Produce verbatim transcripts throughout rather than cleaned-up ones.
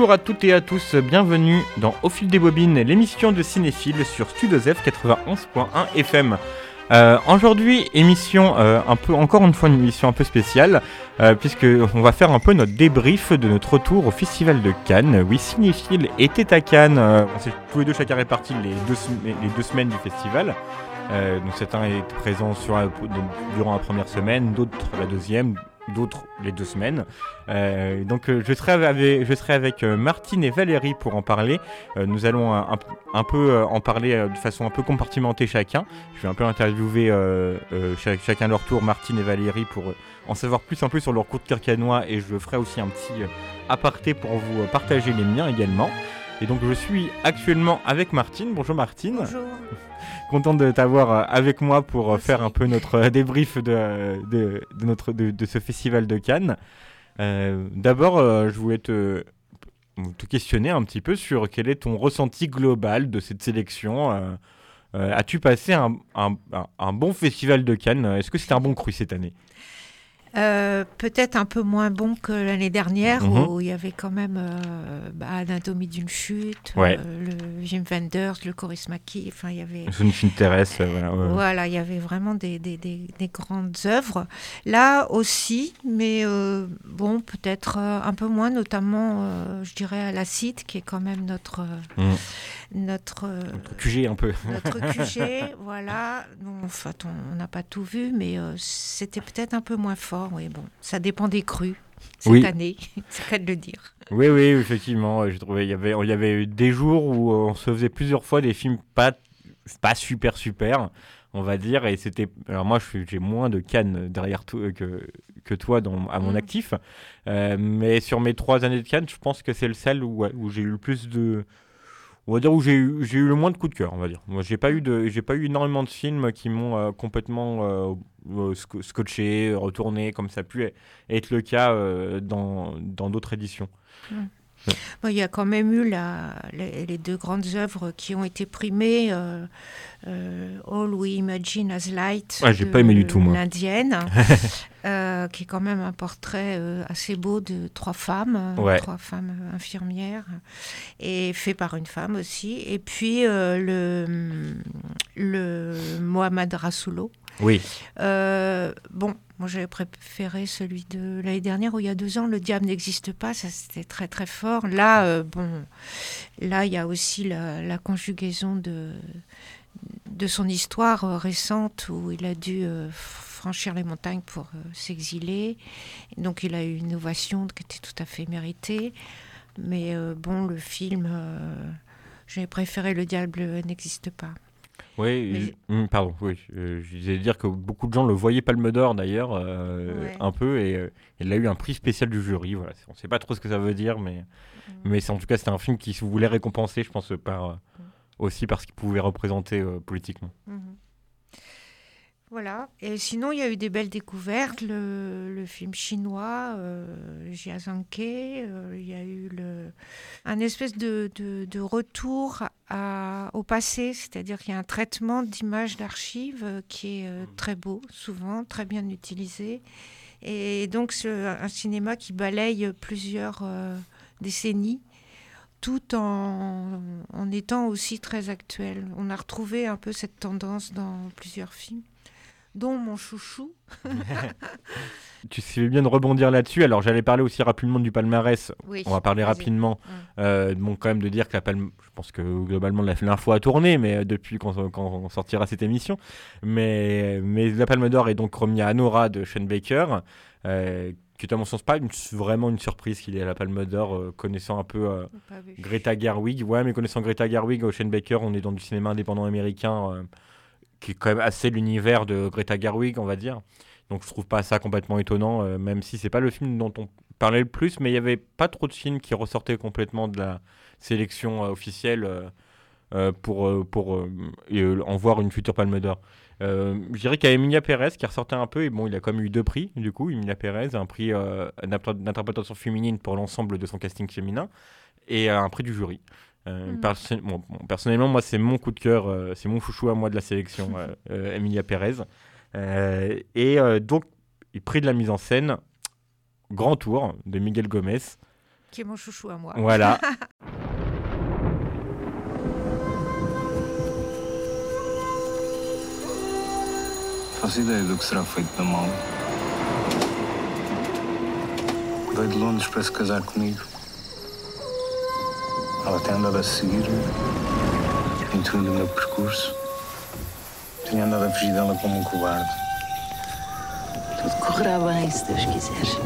Bonjour à toutes et à tous, bienvenue dans Au fil des bobines, l'émission de cinéphile sur Studio Z quatre-vingt-onze point un F M. Euh, aujourd'hui, émission euh, un peu, encore une fois une émission un peu spéciale, euh, puisque on va faire un peu notre débrief de notre retour au Festival de Cannes. Oui, Cinéphile était à Cannes, euh, on s'est tous les deux chacun répartis les deux, les deux semaines du festival. Euh, donc certains étaient présents sur la, durant la première semaine, d'autres la deuxième, d'autres les deux semaines. Euh, donc euh, je serai avec, je serai avec euh, Martine et Valérie pour en parler. Euh, nous allons un, un, un peu euh, en parler euh, de façon un peu compartimentée chacun. Je vais un peu interviewer euh, euh, chac, chacun leur tour, Martine et Valérie, pour euh, en savoir plus un peu sur leur coup de cœur cannois, et je ferai aussi un petit euh, aparté pour vous euh, partager les miens également. Et donc je suis actuellement avec Martine. Bonjour Martine. Bonjour. Content de t'avoir avec moi pour Merci. faire un peu notre débrief de, de, de, notre, de, de ce festival de Cannes. Euh, d'abord, euh, je voulais te, te questionner un petit peu sur quel est ton ressenti global de cette sélection. Euh, euh, as-tu passé un, un, un, un bon festival de Cannes ? Est-ce que c'était un bon cru cette année ? Euh, peut-être un peu moins bon que l'année dernière, mmh. où il y avait quand même euh, bah, Anatomie d'une chute, ouais. euh, le Wim Wenders, le Kaurismäki, enfin il y avait... Une film terrestre, euh, voilà. Ouais. Voilà, il y avait vraiment des, des, des, des grandes œuvres. Là aussi, mais euh, bon, peut-être euh, un peu moins, notamment, euh, je dirais, à l'Acide, qui est quand même notre... Euh, mmh. Notre, euh, notre Q G un peu. Notre Q G, voilà. Bon, en fait, on n'a pas tout vu, mais euh, c'était peut-être un peu moins fort. Oui, bon, ça dépend des crus cette oui. année, c'est le cas de le dire. Oui, oui, effectivement. J'ai trouvé, il y avait, il y avait eu des jours où on se faisait plusieurs fois des films pas, pas super super, on va dire. Et c'était, alors moi, je, j'ai moins de Cannes derrière tout, que que toi dans, à mon mmh. actif, euh, mais sur mes trois années de Cannes, je pense que c'est le seul où, où j'ai eu le plus de On va dire où j'ai eu, j'ai eu le moins de coups de cœur, on va dire. Moi, j'ai pas eu de, j'ai pas eu énormément de films qui m'ont euh, complètement euh, euh, scotché, retourné, comme ça a pu être le cas euh, dans, dans d'autres éditions. Mmh. Ouais. Bon, il y a quand même eu la, les, les deux grandes œuvres qui ont été primées. Euh, euh, All We Imagine as Light, ouais, j'ai pas aimé du tout, moi. L'Indienne, euh, qui est quand même un portrait euh, assez beau de trois femmes, ouais. trois femmes infirmières, et fait par une femme aussi. Et puis euh, le, le Mohamed Rassoulou. Oui. Euh, bon, moi j'avais préféré celui de l'année dernière où il y a deux ans, Le Diable n'existe pas, ça c'était très très fort. Là, euh, bon, là il y a aussi la, la conjugaison de, de son histoire euh, récente où il a dû euh, franchir les montagnes pour euh, s'exiler. Donc il a eu une ovation qui était tout à fait méritée. Mais euh, bon, le film, euh, j'avais préféré Le Diable n'existe pas. Oui, mais... je... pardon, oui, euh, je disais dire que beaucoup de gens le voyaient Palme d'Or d'ailleurs, euh, ouais. un peu, et euh, il a eu un prix spécial du jury, voilà. On ne sait pas trop ce que ça veut dire, mais, mmh. mais c'est, en tout cas c'était un film qui se voulait récompenser, je pense, par, euh, mmh. aussi par ce qu'il pouvait représenter euh, politiquement. Mmh. Voilà, et sinon il y a eu des belles découvertes, le, le film chinois, euh, Jia Zhangke, euh, il y a eu le, un espèce de, de, de retour à, au passé, c'est-à-dire qu'il y a un traitement d'images d'archives euh, qui est euh, très beau, souvent très bien utilisé, et donc c'est un cinéma qui balaye plusieurs euh, décennies, tout en, en étant aussi très actuel. On a retrouvé un peu cette tendance dans plusieurs films, dont mon chouchou. Tu sais bien de rebondir là-dessus. Alors, j'allais parler aussi rapidement du palmarès. Oui, on va parler vas-y. rapidement. Mmh. Euh, bon, quand même de dire que la palme, je pense que globalement l'info a tourné, mais depuis qu'on, quand on sortira cette émission. Mais, mais la Palme d'Or est donc remise à Anora de Sean Baker, euh, qui est à mon sens pas une, vraiment une surprise qu'il ait à la Palme d'Or, euh, connaissant un peu euh, Greta Gerwig. Ouais, mais connaissant Greta Gerwig, au Sean Baker, on est dans du cinéma indépendant américain. Euh, qui est quand même assez l'univers de Greta Gerwig, on va dire. Donc je trouve pas ça complètement étonnant, euh, même si c'est pas le film dont on parlait le plus, mais il y avait pas trop de films qui ressortaient complètement de la sélection euh, officielle euh, euh, pour, euh, pour euh, euh, en voir une future Palme d'Or. Euh, je dirais qu'il y a Emilia Pérez qui ressortait un peu, et bon, il a quand même eu deux prix, du coup, Emilia Pérez, un prix euh, d'interprétation féminine pour l'ensemble de son casting féminin, et euh, un prix du jury. Euh, mmh. perso- bon, bon, personnellement, moi, c'est mon coup de cœur, euh, c'est mon chouchou à moi de la sélection, euh, euh, Emilia Pérez. Euh, et euh, donc, prix de la mise en scène, Grand Tour de Miguel Gomez, qui est mon chouchou à moi. Voilà. Faço ideia do que será feito da mala. Veio de Londres para se casar comigo. Ela tem andado a seguir-me em tudo o meu percurso. Tenho andado a fugir dela como um cobarde. Tudo correrá bem, se Deus quiser.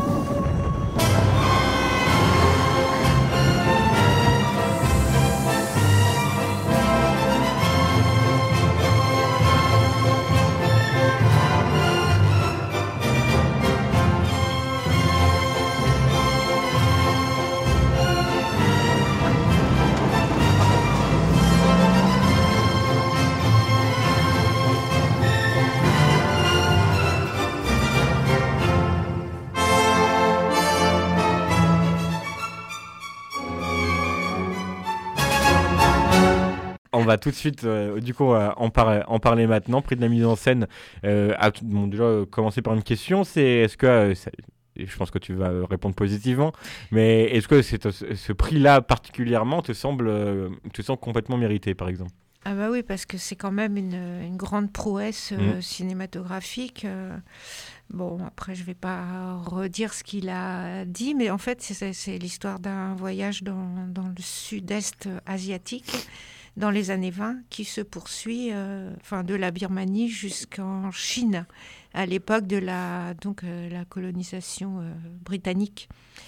On va tout de suite, euh, du coup, euh, en, par- en parler maintenant. Prix de la mise en scène. Euh, à tout- bon, déjà, euh, commencer par une question. C'est est-ce que, euh, ça- et je pense que tu vas euh, répondre positivement, mais est-ce que c'est, euh, ce prix-là particulièrement te semble, euh, te semble complètement mérité, par exemple? Ah bah oui, parce que c'est quand même une, une grande prouesse euh, Mm. cinématographique. euh. Bon, après, je vais pas redire ce qu'il a dit, mais en fait, c'est, c'est- c'est l'histoire d'un voyage dans, dans le sud-est asiatique dans les années vingt qui se poursuit euh, enfin, de la Birmanie jusqu'en Chine, à l'époque de la, donc, euh, la colonisation euh, britannique.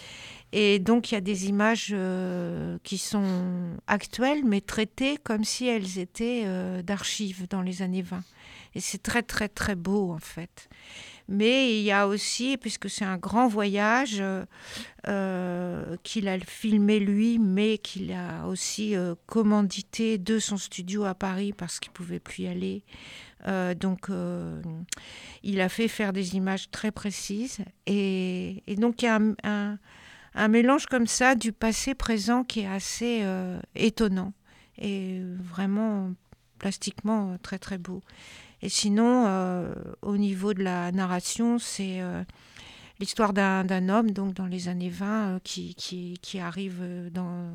Et donc, il y a des images euh, qui sont actuelles, mais traitées comme si elles étaient euh, d'archives dans les années vingt. Et c'est très, très, très beau, en fait. Mais il y a aussi, puisque c'est un grand voyage, euh, euh, qu'il a filmé lui, mais qu'il a aussi euh, commandité de son studio à Paris parce qu'il ne pouvait plus y aller. Euh, donc, euh, il a fait faire des images très précises. Et, et donc, il y a un, un, un mélange comme ça du passé-présent qui est assez euh, étonnant et vraiment plastiquement très, très beau. Et sinon, euh, au niveau de la narration, c'est euh, l'histoire d'un, d'un homme, donc dans les années vingt, euh, qui, qui, qui arrive dans...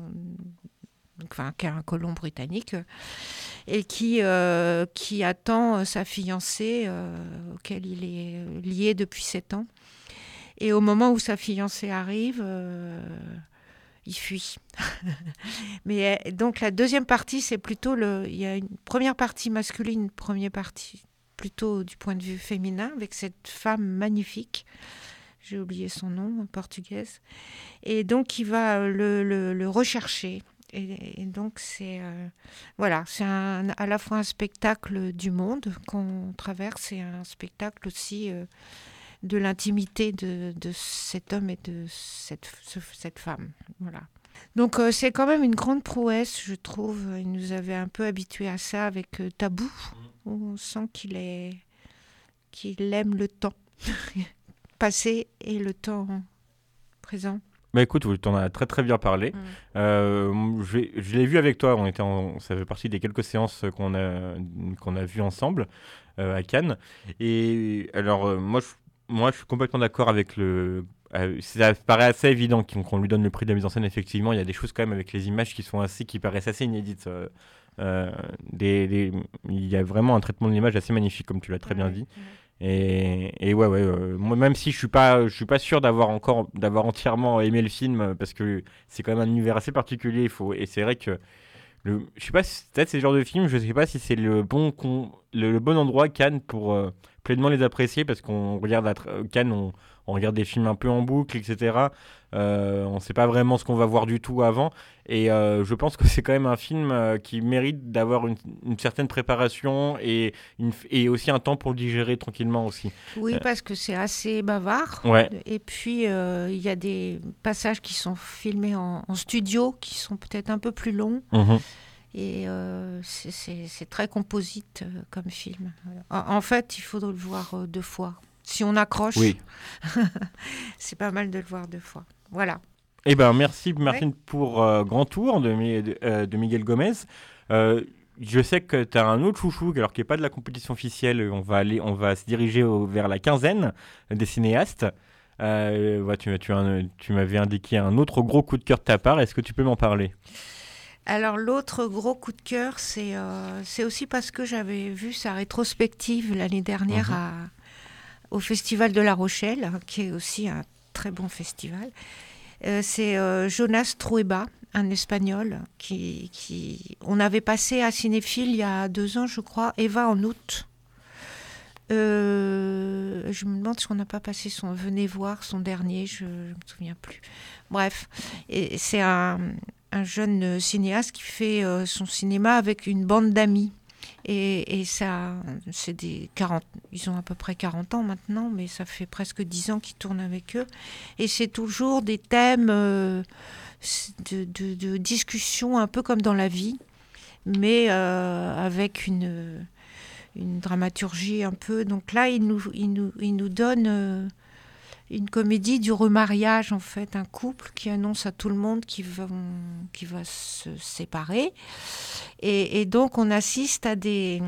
Enfin, qui est un colon britannique, euh, et qui, euh, qui attend sa fiancée, euh, auquel il est lié depuis sept ans. Et au moment où sa fiancée arrive, euh, il fuit. Mais donc la deuxième partie, c'est plutôt le. Il y a une première partie masculine, une première partie plutôt du point de vue féminin, avec cette femme magnifique. J'ai oublié son nom, portugaise. Et donc il va le, le, le rechercher. Et, et donc c'est euh, voilà, c'est un, à la fois un spectacle du monde qu'on traverse et un spectacle aussi euh, de l'intimité de, de cet homme et de cette, ce, cette femme. Voilà. Donc euh, c'est quand même une grande prouesse, je trouve. Il nous avait un peu habitués à ça avec euh, Tabou, où on sent qu'il est, qu'il aime le temps passé et le temps présent. Bah écoute, tu en as très très bien parlé. Mm. Euh, je, l'ai- je l'ai vu avec toi, on était en- ça fait partie des quelques séances qu'on a, qu'on a vues ensemble euh, à Cannes. Et alors, euh, moi, je, moi je suis complètement d'accord avec le... euh, ça paraît assez évident qu'on, qu'on lui donne le prix de la mise en scène, effectivement. Il y a des choses quand même avec les images qui, sont assez, qui paraissent assez inédites. Euh, euh, des, des- il y a vraiment un traitement de l'image assez magnifique, comme tu l'as très bien Ouais, dit. ouais. Et, et ouais, ouais, euh, moi, même si je suis pas, je suis pas sûr d'avoir encore, d'avoir entièrement aimé le film, euh, parce que c'est quand même un univers assez particulier. Il faut, et c'est vrai que, le, je sais pas, si, peut-être ces genres de films, je sais pas si c'est le bon, con, le, le bon endroit Cannes pour euh, pleinement les apprécier, parce qu'on regarde à tra- Cannes, on, on regarde des films un peu en boucle, et cetera. Euh, on sait pas vraiment ce qu'on va voir du tout avant. Et euh, je pense que c'est quand même un film euh, qui mérite d'avoir une, une certaine préparation et, une, et aussi un temps pour le digérer tranquillement aussi. Oui, Euh, parce que c'est assez bavard. Ouais. Et puis, euh, il y a des passages qui sont filmés en, en studio, qui sont peut-être un peu plus longs. Mhm. Et euh, c'est, c'est- c'est très composite euh, comme film. En, en fait, il faut le voir euh, deux fois. Si on accroche, Oui. c'est pas mal de le voir deux fois. Voilà. Eh ben merci Martine pour euh, Grand Tour de, Mi- de, euh, de Miguel Gomez. Euh, je sais que tu as un autre chouchou, alors qui n'est pas de la compétition officielle. On va aller, on va se diriger au- vers la quinzaine des cinéastes. Euh, ouais, tu, tu, tu m'avais indiqué un autre gros coup de cœur de ta part. Est-ce que tu peux m'en parler ? Alors l'autre gros coup de cœur, c'est, euh, c'est aussi parce que j'avais vu sa rétrospective l'année dernière mmh. à, au Festival de La Rochelle, qui est aussi un très bon festival. Euh, c'est euh, Jonas Trueba, un Espagnol, qui, qui... On avait passé à Cinéphile il y a deux ans, je crois, Eva en août. Euh, je me demande si on n'a pas passé son... Venez voir son dernier, je ne me souviens plus. Bref, et c'est un, un jeune cinéaste qui fait euh, son cinéma avec une bande d'amis. Et, et ça, c'est des quarante, ils ont à peu près quarante ans maintenant, mais ça fait presque dix ans qu'ils tournent avec eux. Et c'est toujours des thèmes euh, de, de, de discussion, un peu comme dans la vie, mais euh, avec une, une dramaturgie un peu. Donc là, ils nous, ils nous, ils nous donnent euh, une comédie du remariage, en fait, un couple qui annonce à tout le monde qu'il va, qu'il va se séparer. Et, et donc, on assiste à des...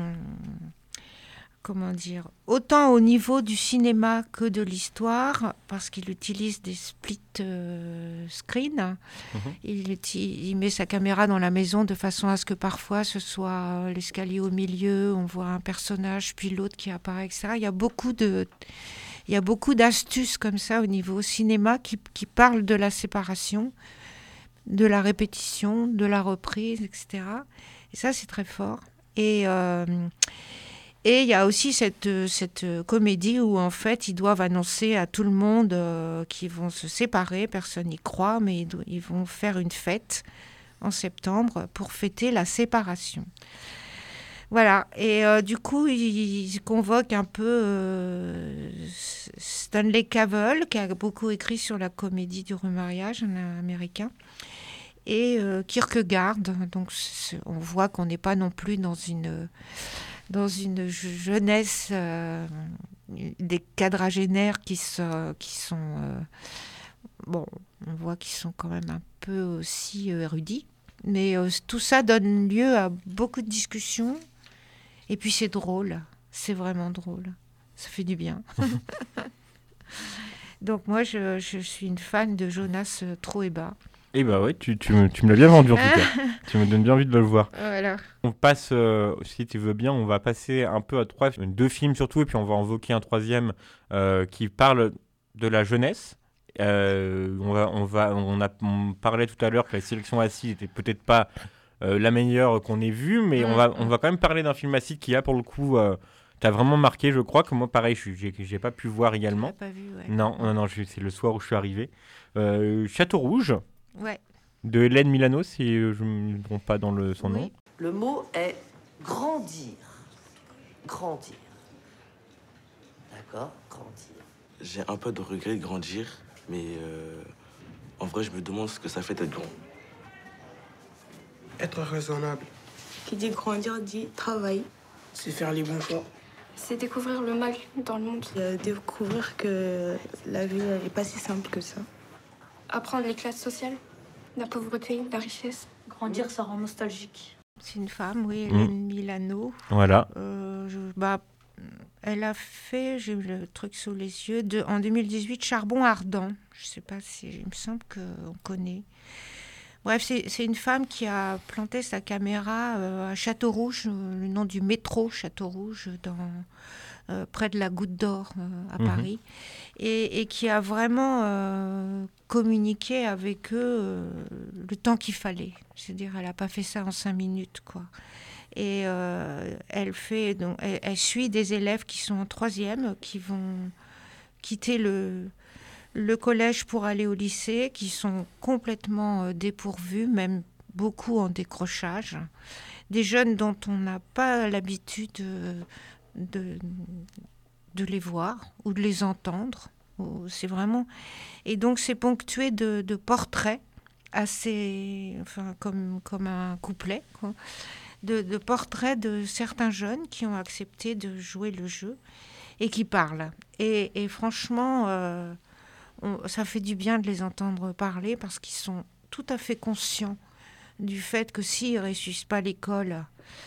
Comment dire ? Autant au niveau du cinéma que de l'histoire, parce qu'il utilise des split euh, screen. Mmh. Il, il met sa caméra dans la maison de façon à ce que parfois ce soit l'escalier au milieu, on voit un personnage, puis l'autre qui apparaît, et cetera. Il y a beaucoup de... Il y a beaucoup d'astuces comme ça au niveau cinéma qui, qui parlent de la séparation, de la répétition, de la reprise, et cetera. Et ça, c'est très fort. Et, euh, et il y a aussi cette, cette comédie où, en fait, ils doivent annoncer à tout le monde euh, qu'ils vont se séparer. Personne n'y croit, mais ils, do- ils vont faire une fête en septembre pour fêter la séparation. Voilà, et euh, du coup, il, il convoque un peu euh, Stanley Cavell, qui a beaucoup écrit sur la comédie du remariage, un américain, et euh, Kierkegaard. Donc, on voit qu'on n'est pas non plus dans une, dans une jeunesse euh, des quadragénaires qui, so, qui sont... Euh, bon, on voit qu'ils sont quand même un peu aussi érudits. Mais euh, tout ça donne lieu à beaucoup de discussions. Et puis c'est drôle, c'est vraiment drôle. Ça fait du bien. Donc moi, je, je suis une fan de Jonas Trueba. Eh bah ouais, tu, tu, me, tu me l'as bien vendu en tout cas. Tu me donnes bien envie de le voir. Voilà. On passe, euh, si tu veux bien, on va passer un peu à trois, deux films surtout, et puis on va invoquer un troisième euh, qui parle de la jeunesse. Euh, on, va, on, va, on, a, on parlait tout à l'heure que la sélection assise n'était peut-être pas euh, la meilleure qu'on ait vue, mais mmh. on, va, on va quand même parler d'un film assise qui a pour le coup... Euh, t'as vraiment marqué, je crois, que moi, pareil, je j'ai, j'ai pas pu voir également. Tu l'as pas vu, ouais. Non, non, non, je, c'est le soir où je suis arrivé. Euh, Château Rouge, ouais. de Hélène Milano, si je ne me trompe pas dans le, son oui. nom. Le mot est grandir. Grandir. D'accord ? Grandir. J'ai un peu de regret de grandir, mais euh, en vrai, je me demande ce que ça fait d'être grand. Être raisonnable. Qui dit grandir dit travail. C'est faire les bons choix. C'est découvrir le mal dans le monde. Euh, découvrir que la vie n'est pas si simple que ça. Apprendre les classes sociales, la pauvreté, la richesse. Grandir, ça rend nostalgique. C'est une femme, oui, Hélène mmh. Milano. Voilà. Euh, je, bah, elle a fait, j'ai eu le truc sous les yeux, de, en deux mille dix-huit, Charbon ardent. Je ne sais pas si, il me semble qu'on connaît. Bref, c'est, c'est une femme qui a planté sa caméra euh, à Château-Rouge, euh, le nom du métro Château-Rouge, dans, euh, près de la Goutte d'Or euh, à mmh. Paris, et, et qui a vraiment euh, communiqué avec eux euh, le temps qu'il fallait. C'est-à-dire, elle n'a pas fait ça en cinq minutes, quoi. Et euh, elle, fait, donc, elle, elle suit des élèves qui sont en troisième, qui vont quitter le... le collège pour aller au lycée, qui sont complètement euh, dépourvus, même beaucoup en décrochage. Des jeunes dont on n'a pas l'habitude de, de, de les voir ou de les entendre. C'est vraiment... Et donc, c'est ponctué de, de portraits, assez... Enfin, comme, comme un couplet, quoi, de, de portraits de certains jeunes qui ont accepté de jouer le jeu et qui parlent. Et, et franchement... Euh, On, ça fait du bien de les entendre parler parce qu'ils sont tout à fait conscients du fait que s'ils ne réussissent pas l'école,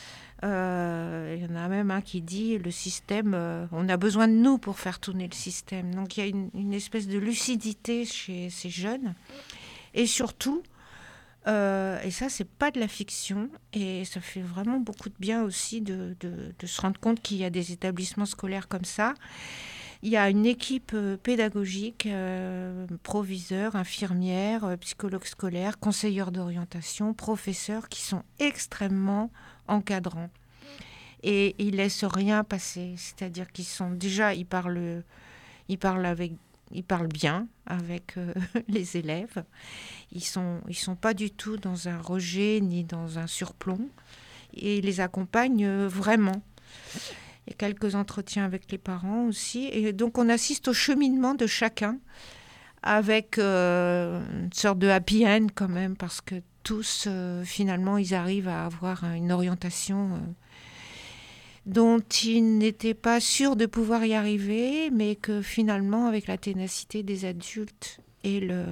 Euh, il y en a même un qui dit le système, euh, on a besoin de nous pour faire tourner le système. Donc il y a une, une espèce de lucidité chez ces jeunes. Et surtout, euh, et ça c'est pas de la fiction, et ça fait vraiment beaucoup de bien aussi de, de, de se rendre compte qu'il y a des établissements scolaires comme ça. Il y a une équipe euh, pédagogique, euh, proviseurs, infirmières, euh, psychologues scolaires, conseilleurs d'orientation, professeurs qui sont extrêmement encadrants. Et ils ne laissent rien passer. C'est-à-dire qu'ils sont déjà, ils parlent, ils parlent, avec, ils parlent bien avec euh, les élèves. Ils ne sont, ils sont pas du tout dans un rejet ni dans un surplomb. Et ils les accompagnent euh, vraiment. Il y a quelques entretiens avec les parents aussi. Et donc, on assiste au cheminement de chacun avec euh, une sorte de happy end quand même, parce que tous, euh, finalement, ils arrivent à avoir une orientation euh, dont ils n'étaient pas sûrs de pouvoir y arriver, mais que finalement, avec la ténacité des adultes, et le...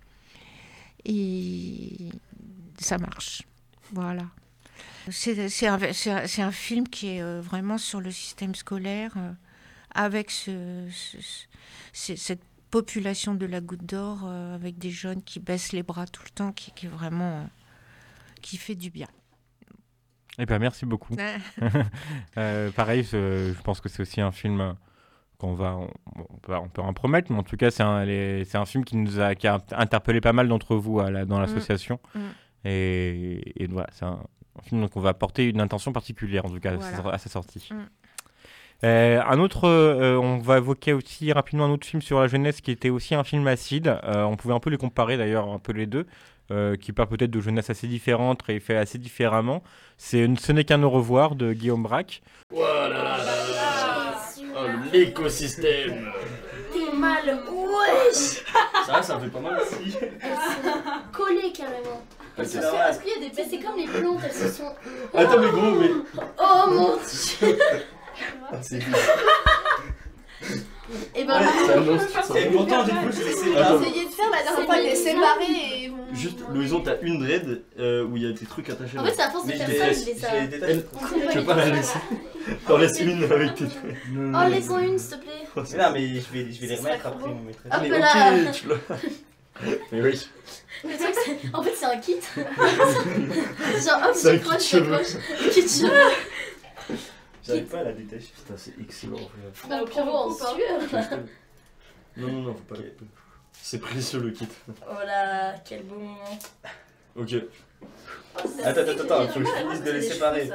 et ça marche. Voilà. C'est, c'est, un, c'est, un, c'est un film qui est euh, vraiment sur le système scolaire, euh, avec ce, ce, ce, cette population de la Goutte d'Or, euh, avec des jeunes qui baissent les bras tout le temps, qui, qui est vraiment, euh, qui fait du bien. Eh ben, merci beaucoup. euh, pareil, je, je pense que c'est aussi un film qu'on va, on, on, peut, on peut en promettre, mais en tout cas, c'est un, les, c'est un film qui nous a, qui a interpellé pas mal d'entre vous à la, dans l'association. Mmh. Mmh. Et, et voilà, c'est un un film donc on va porter une intention particulière en tout cas voilà. à sa sortie. Mm. Euh, un autre, euh, on va évoquer aussi rapidement un autre film sur la jeunesse qui était aussi un film acide. Euh, on pouvait un peu les comparer d'ailleurs, un peu les deux, euh, qui parle peut-être de jeunesse assez différente et fait assez différemment. C'est Ce n'est qu'un au revoir de Guillaume Braque. Voilà, là, là, là. Oh, l'écosystème. T'es mal, wesh. Ça, ça me fait pas mal aussi. Elles sont collées carrément. Est-ce qu'il y a des... Mais c'est comme les plantes, elles se sont... Oh attends mais gros mais... Oh mon dieu. Ah, c'est et ben là... Et pourtant du coup je l'ai séparé. J'ai essayé de faire la dernière fois, je l'ai séparé et... Juste, Louison, t'as une dread euh, où il y a des trucs attachés. En fait c'est à force de faire ça, je les ai détachés. Tu veux pas la laisser? T'en laisses une avec tes dreads. Oh laisse-en une s'il te plaît. Mais non mais je vais, je vais les remettre après. Hop là. Mais oui. Le truc, c'est... En fait, c'est un kit. Genre, hop, j'accroche, j'accroche. Kit cheveux. J'arrive pas à la détacher. Putain, c'est excellent. Bah, au pire, en sueur. Non, non, non, faut pas. C'est précieux le kit. Oh là, quel beau moment. Ok. Oh, attends, attends, attends, faut que je finisse de les séparer.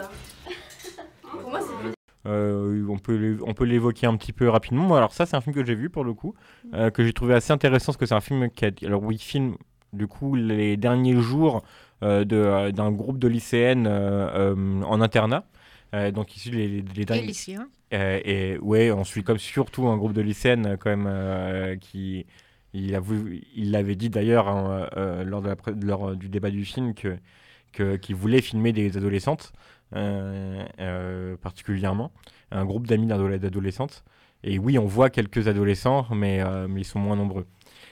Pour moi, c'est. Euh, on, peut on peut l'évoquer un petit peu rapidement. Alors ça, c'est un film que j'ai vu pour le coup, euh, que j'ai trouvé assez intéressant parce que c'est un film qui a... Alors oui, film du coup les derniers jours euh, de, euh, d'un groupe de lycéennes euh, euh, en internat. Euh, donc issus les, les, les derniers... Et lycéens. Euh, et ouais, on suit comme surtout un groupe de lycéennes quand même euh, qui... Il, a voulu, il l'avait dit d'ailleurs hein, euh, lors, de la, lors du débat du film que, que, qu'il voulait filmer des adolescentes. Euh, euh, particulièrement un groupe d'amis d'adolescentes et oui on voit quelques adolescents mais, euh, mais ils sont moins nombreux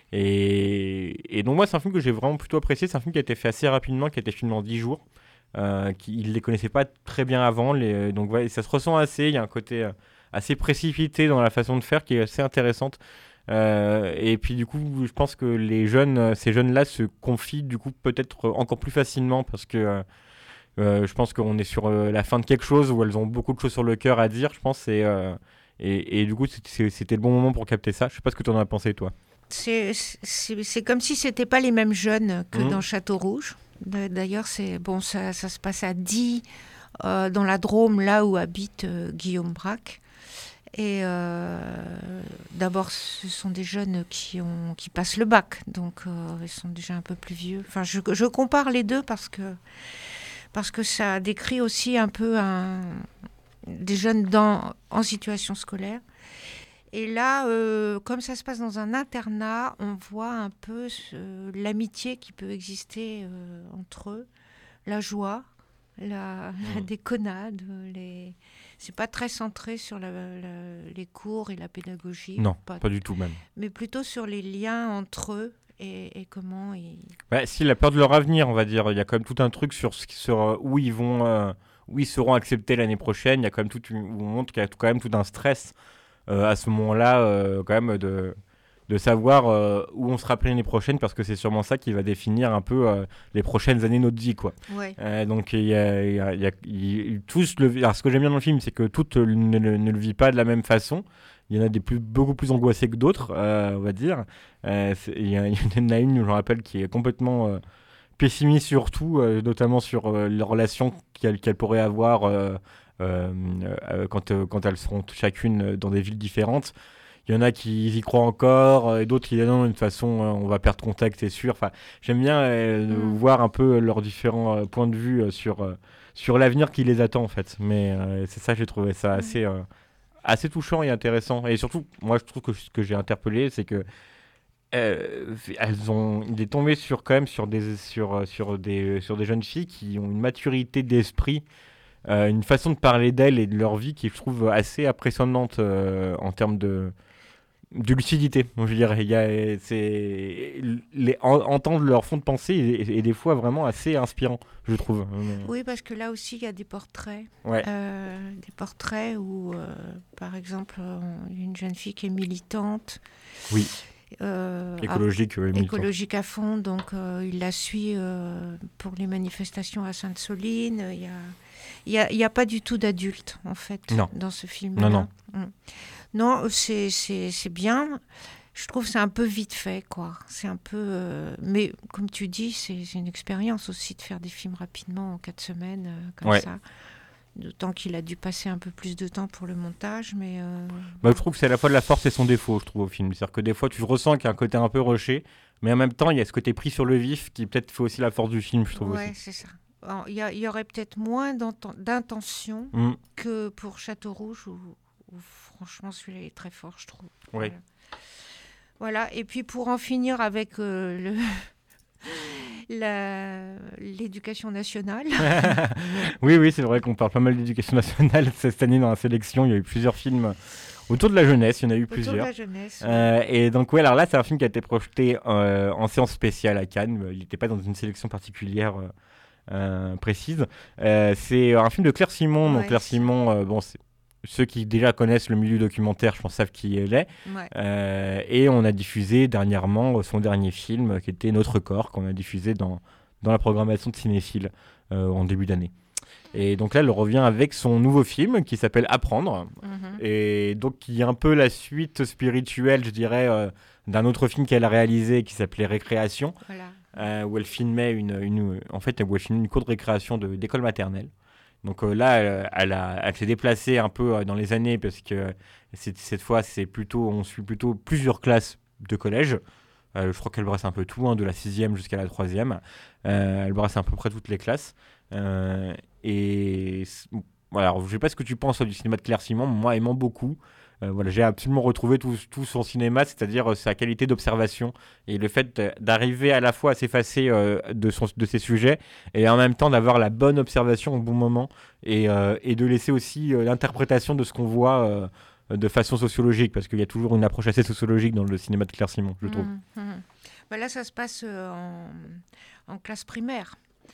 et, et donc moi c'est un film que j'ai vraiment plutôt apprécié. C'est un film qui a été fait assez rapidement, qui a été filmé en dix jours, euh, qui, il ne les connaissait pas très bien avant les, donc ouais, ça se ressent assez, il y a un côté euh, assez précipité dans la façon de faire qui est assez intéressante. Euh, et puis du coup je pense que les jeunes, ces jeunes là se confient du coup peut-être encore plus facilement parce que euh, Euh, je pense qu'on est sur euh, la fin de quelque chose où elles ont beaucoup de choses sur le cœur à dire, je pense. Et, euh, et, et du coup, c'était, c'était le bon moment pour capter ça. Je sais pas ce que tu en as pensé, toi. C'est, c'est, c'est comme si c'était pas les mêmes jeunes que mmh. dans Château Rouge. D'ailleurs, c'est, bon, ça, ça se passe à Die, euh, dans la Drôme, là où habite euh, Guillaume Braque. Et euh, d'abord, ce sont des jeunes qui, ont, qui passent le bac. Donc, euh, ils sont déjà un peu plus vieux. Enfin, je, je compare les deux parce que... parce que ça décrit aussi un peu un, des jeunes dans, en situation scolaire. Et là, euh, comme ça se passe dans un internat, on voit un peu ce, l'amitié qui peut exister euh, entre eux, la joie, la, mmh. la déconnade. Les... C'est pas très centré sur la, la, les cours et la pédagogie. Non, pas, pas du tout même. Mais plutôt sur les liens entre eux. Et, et comment ils... Ouais, si, la peur de leur avenir, on va dire. Il y a quand même tout un truc sur, sur où ils vont, euh, où ils seront acceptés l'année prochaine. Il y a quand même toute une, où on montre qu'il y a quand même tout un stress euh, à ce moment-là, euh, quand même de de savoir euh, où on sera pris l'année prochaine, parce que c'est sûrement ça qui va définir un peu euh, les prochaines années de notre vie, quoi. Ouais. Euh, donc il y a, il y a, il y a, il y a tous le, alors ce que j'aime bien dans le film, c'est que toutes ne, ne, ne le vivent pas de la même façon. Il y en a des plus, beaucoup plus angoissés que d'autres, euh, on va dire. Euh, il, y a, il y en a une, je me rappelle, qui est complètement euh, pessimiste sur tout, euh, notamment sur euh, les relations qu'elle, qu'elle pourrait avoir euh, euh, euh, quand, euh, quand elles seront chacune dans des villes différentes. Il y en a qui y croient encore, et d'autres qui disent non, de toute façon, on va perdre contact, c'est sûr. Enfin, j'aime bien euh, mm. voir un peu leurs différents euh, points de vue euh, sur, euh, sur l'avenir qui les attend, en fait. Mais euh, c'est ça, j'ai trouvé ça mm. assez, euh, assez touchant et intéressant. Et surtout, moi, je trouve que ce que j'ai interpellé, c'est que euh, elles ont, il est tombé sur, quand même sur des, sur, sur, des, sur des jeunes filles qui ont une maturité d'esprit, euh, une façon de parler d'elles et de leur vie qui, je trouve, assez impressionnante euh, en termes de... de lucidité, je dirais. Il y a, c'est, les, en, entendre leur fond de pensée est, est des fois vraiment assez inspirant, je trouve. Oui, parce que là aussi, il y a des portraits. Ouais. Euh, des portraits où, euh, par exemple, euh, une jeune fille qui est militante. Oui. Euh, écologique, à, oui, écologique à fond. Donc, euh, il la suit euh, pour les manifestations à Sainte-Soline. Il y a, il y a, il y a pas du tout d'adultes, en fait, non. dans ce film. Non, non. Mmh. Non, c'est, c'est, c'est bien. Je trouve que c'est un peu vite fait, quoi. C'est un peu... Euh... Mais comme tu dis, c'est, c'est une expérience aussi de faire des films rapidement en quatre semaines, euh, comme ouais. ça. D'autant qu'il a dû passer un peu plus de temps pour le montage, mais... Euh... Bah, je trouve que c'est à la fois de la force et son défaut, je trouve, au film. C'est-à-dire que des fois, tu ressens qu'il y a un côté un peu rushé, mais en même temps, il y a ce côté pris sur le vif qui peut-être fait aussi la force du film, je trouve. Ouais, aussi. c'est ça. Il y, y aurait peut-être moins d'intention mm. que pour Château Rouge, où, où franchement, celui-là est très fort, je trouve. Oui. Voilà. Voilà. Et puis, pour en finir avec euh, le... La... l'éducation nationale. oui, oui, c'est vrai qu'on parle pas mal d'éducation nationale cette année dans la sélection. Il y a eu plusieurs films autour de la jeunesse, il y en a eu autour plusieurs. De la jeunesse, euh, ouais. Et donc, ouais, alors là, c'est un film qui a été projeté euh, en séance spéciale à Cannes. Il n'était pas dans une sélection particulière euh, euh, précise. Euh, c'est un film de Claire Simon. Ouais, donc, Claire Simon, euh, bon, c'est... ceux qui déjà connaissent le milieu documentaire, je pense, savent qui elle est. Ouais. Euh, et on a diffusé dernièrement son dernier film, qui était Notre corps, qu'on a diffusé dans, dans la programmation de Cinéphile euh, en début d'année. Et donc là, elle revient avec son nouveau film qui s'appelle Apprendre. Mm-hmm. Et donc, qui est un peu la suite spirituelle, je dirais, euh, d'un autre film qu'elle a réalisé qui s'appelait Récréation, voilà. euh, où elle filmait une, une, en fait, où elle filmait une cour de récréation de, d'école maternelle. Donc euh, là, elle, elle, a, elle s'est déplacée un peu euh, dans les années parce que c'est, cette fois, c'est plutôt, on suit plutôt plusieurs classes de collège. Euh, je crois qu'elle brasse un peu tout, hein, de la sixième jusqu'à la troisième. Euh, elle brasse à peu près toutes les classes. Euh, et voilà, alors, je ne sais pas ce que tu penses du cinéma de Claire Simon. Moi, aimant beaucoup. Euh, voilà, j'ai absolument retrouvé tout, tout son cinéma, c'est-à-dire euh, sa qualité d'observation et le fait d'arriver à la fois à s'effacer euh, de, son, de ses sujets et en même temps d'avoir la bonne observation au bon moment et, euh, et de laisser aussi euh, l'interprétation de ce qu'on voit euh, de façon sociologique, parce qu'il y a toujours une approche assez sociologique dans le cinéma de Claire Simon, je trouve. Mmh, mmh. Bah là, ça se passe euh, en, en classe primaire.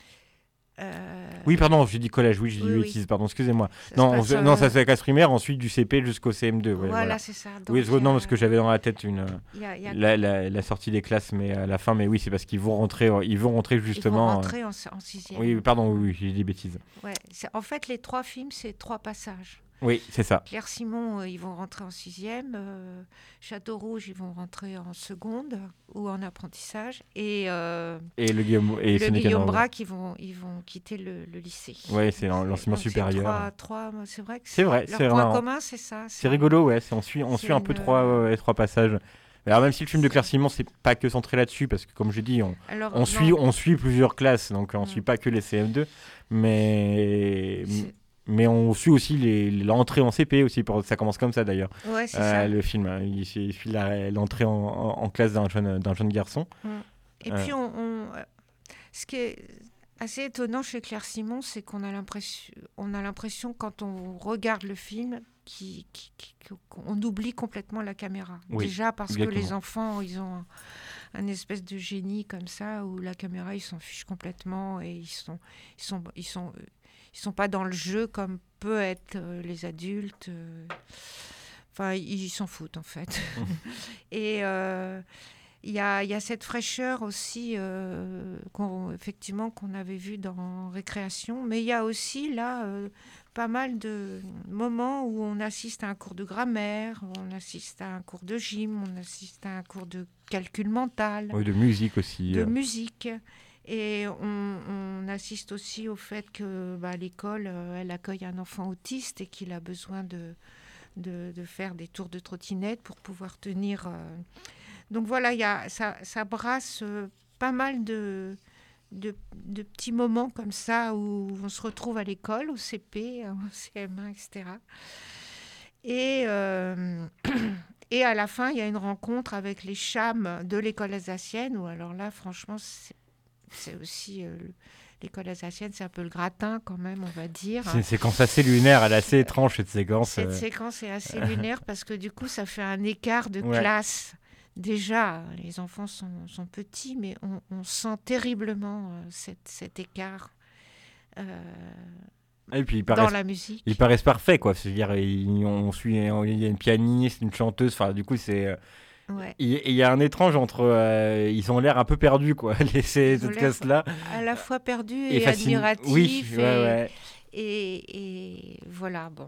Euh... Oui, pardon, j'ai dit collège, oui, j'ai dit oui, bêtise, oui. pardon, excusez-moi. Ça non, passe, on, euh... non, ça c'est la classe primaire, ensuite du C P jusqu'au C M deux. Ouais, voilà, voilà, c'est ça. Donc, oui, a... non, parce que j'avais dans la tête une, y a, y a... La, la, la sortie des classes, mais à la fin, mais oui, c'est parce qu'ils vont rentrer, ils vont rentrer justement. Ils vont rentrer en, en sixième. Oui, pardon, oui, oui j'ai dit des bêtises. Ouais, c'est, en fait, les trois films, c'est trois passages. Oui, c'est ça. Claire Simon, euh, ils vont rentrer en sixième. Euh, Château Rouge, ils vont rentrer en seconde ou en apprentissage. Et, euh, et le Guillaume, et le Guillaume Braque, ils vont, ils vont quitter le, le lycée. Oui, c'est l'enseignement supérieur. C'est, trois, trois, c'est vrai que c'est, c'est vrai, leur c'est point vrai. commun, c'est ça. C'est, c'est rigolo, ouais. C'est, on suit, on suit un peu une... trois, euh, trois passages. Alors même si le film de Claire Simon, c'est pas que centré là-dessus, parce que comme je dis, on, Alors, on, suit, on suit plusieurs classes, donc on ne mmh. suit pas que les C M deux, mais... C'est... Mais on suit aussi les, l'entrée en C P aussi, ça commence comme ça d'ailleurs. Ouais, c'est euh, ça. Le film, il, il suit la, l'entrée en, en, en classe d'un jeune, d'un jeune garçon. Mmh. Et euh. puis, on, on, ce qui est assez étonnant chez Claire Simon, c'est qu'on a l'impression, on a l'impression quand on regarde le film, qui, qui, qui, qu'on oublie complètement la caméra. Oui, déjà parce exactement. que les enfants, ils ont un, un espèce de génie comme ça, où la caméra, ils s'en fichent complètement et ils sont... Ils sont, ils sont Ils ils sont pas dans le jeu comme peut être euh, les adultes. euh. Enfin, ils, ils s'en foutent en fait. Et euh, il y a, il y a cette fraîcheur aussi, euh, qu'on, effectivement, qu'on avait vu dans Récréation. Mais il y a aussi là euh, pas mal de moments où on assiste à un cours de grammaire, on assiste à un cours de gym, on assiste à un cours de calcul mental, Oui, de musique aussi. de euh. musique. Et on, on assiste aussi au fait que bah, l'école, euh, elle accueille un enfant autiste et qu'il a besoin de, de, de faire des tours de trottinette pour pouvoir tenir. euh. Donc voilà, il y a, ça, ça brasse euh, pas mal de, de, de petits moments comme ça où on se retrouve à l'école, au C P, au C M un, et cetera. Et, euh, et à la fin, il y a une rencontre avec les chams de l'école alsacienne, où alors là, franchement, c'est, c'est aussi... euh, le- l'école alsacienne, c'est un peu le gratin quand même, on va dire. C'est une séquence assez lunaire, elle est assez étrange cette séquence. Cette euh. séquence est assez lunaire parce que du coup, ça fait un écart de Ouais. classe. Déjà, les enfants sont, sont petits, mais on, on sent terriblement euh, cette, cet écart euh, Et puis ils dans paraissent, la musique. ils paraissent parfaits, quoi. C'est-à-dire, ils- on suit, il y a une pianiste, une chanteuse, enfin, du coup, c'est. euh, Ouais. Il il y a un étrange entre. euh, ils ont l'air un peu perdus, quoi, les, ces, Ils ont cette l'air classe-là. à la fois perdu Et et, fascin- admiratif. Oui, et, ouais, ouais. Et, et voilà, bon.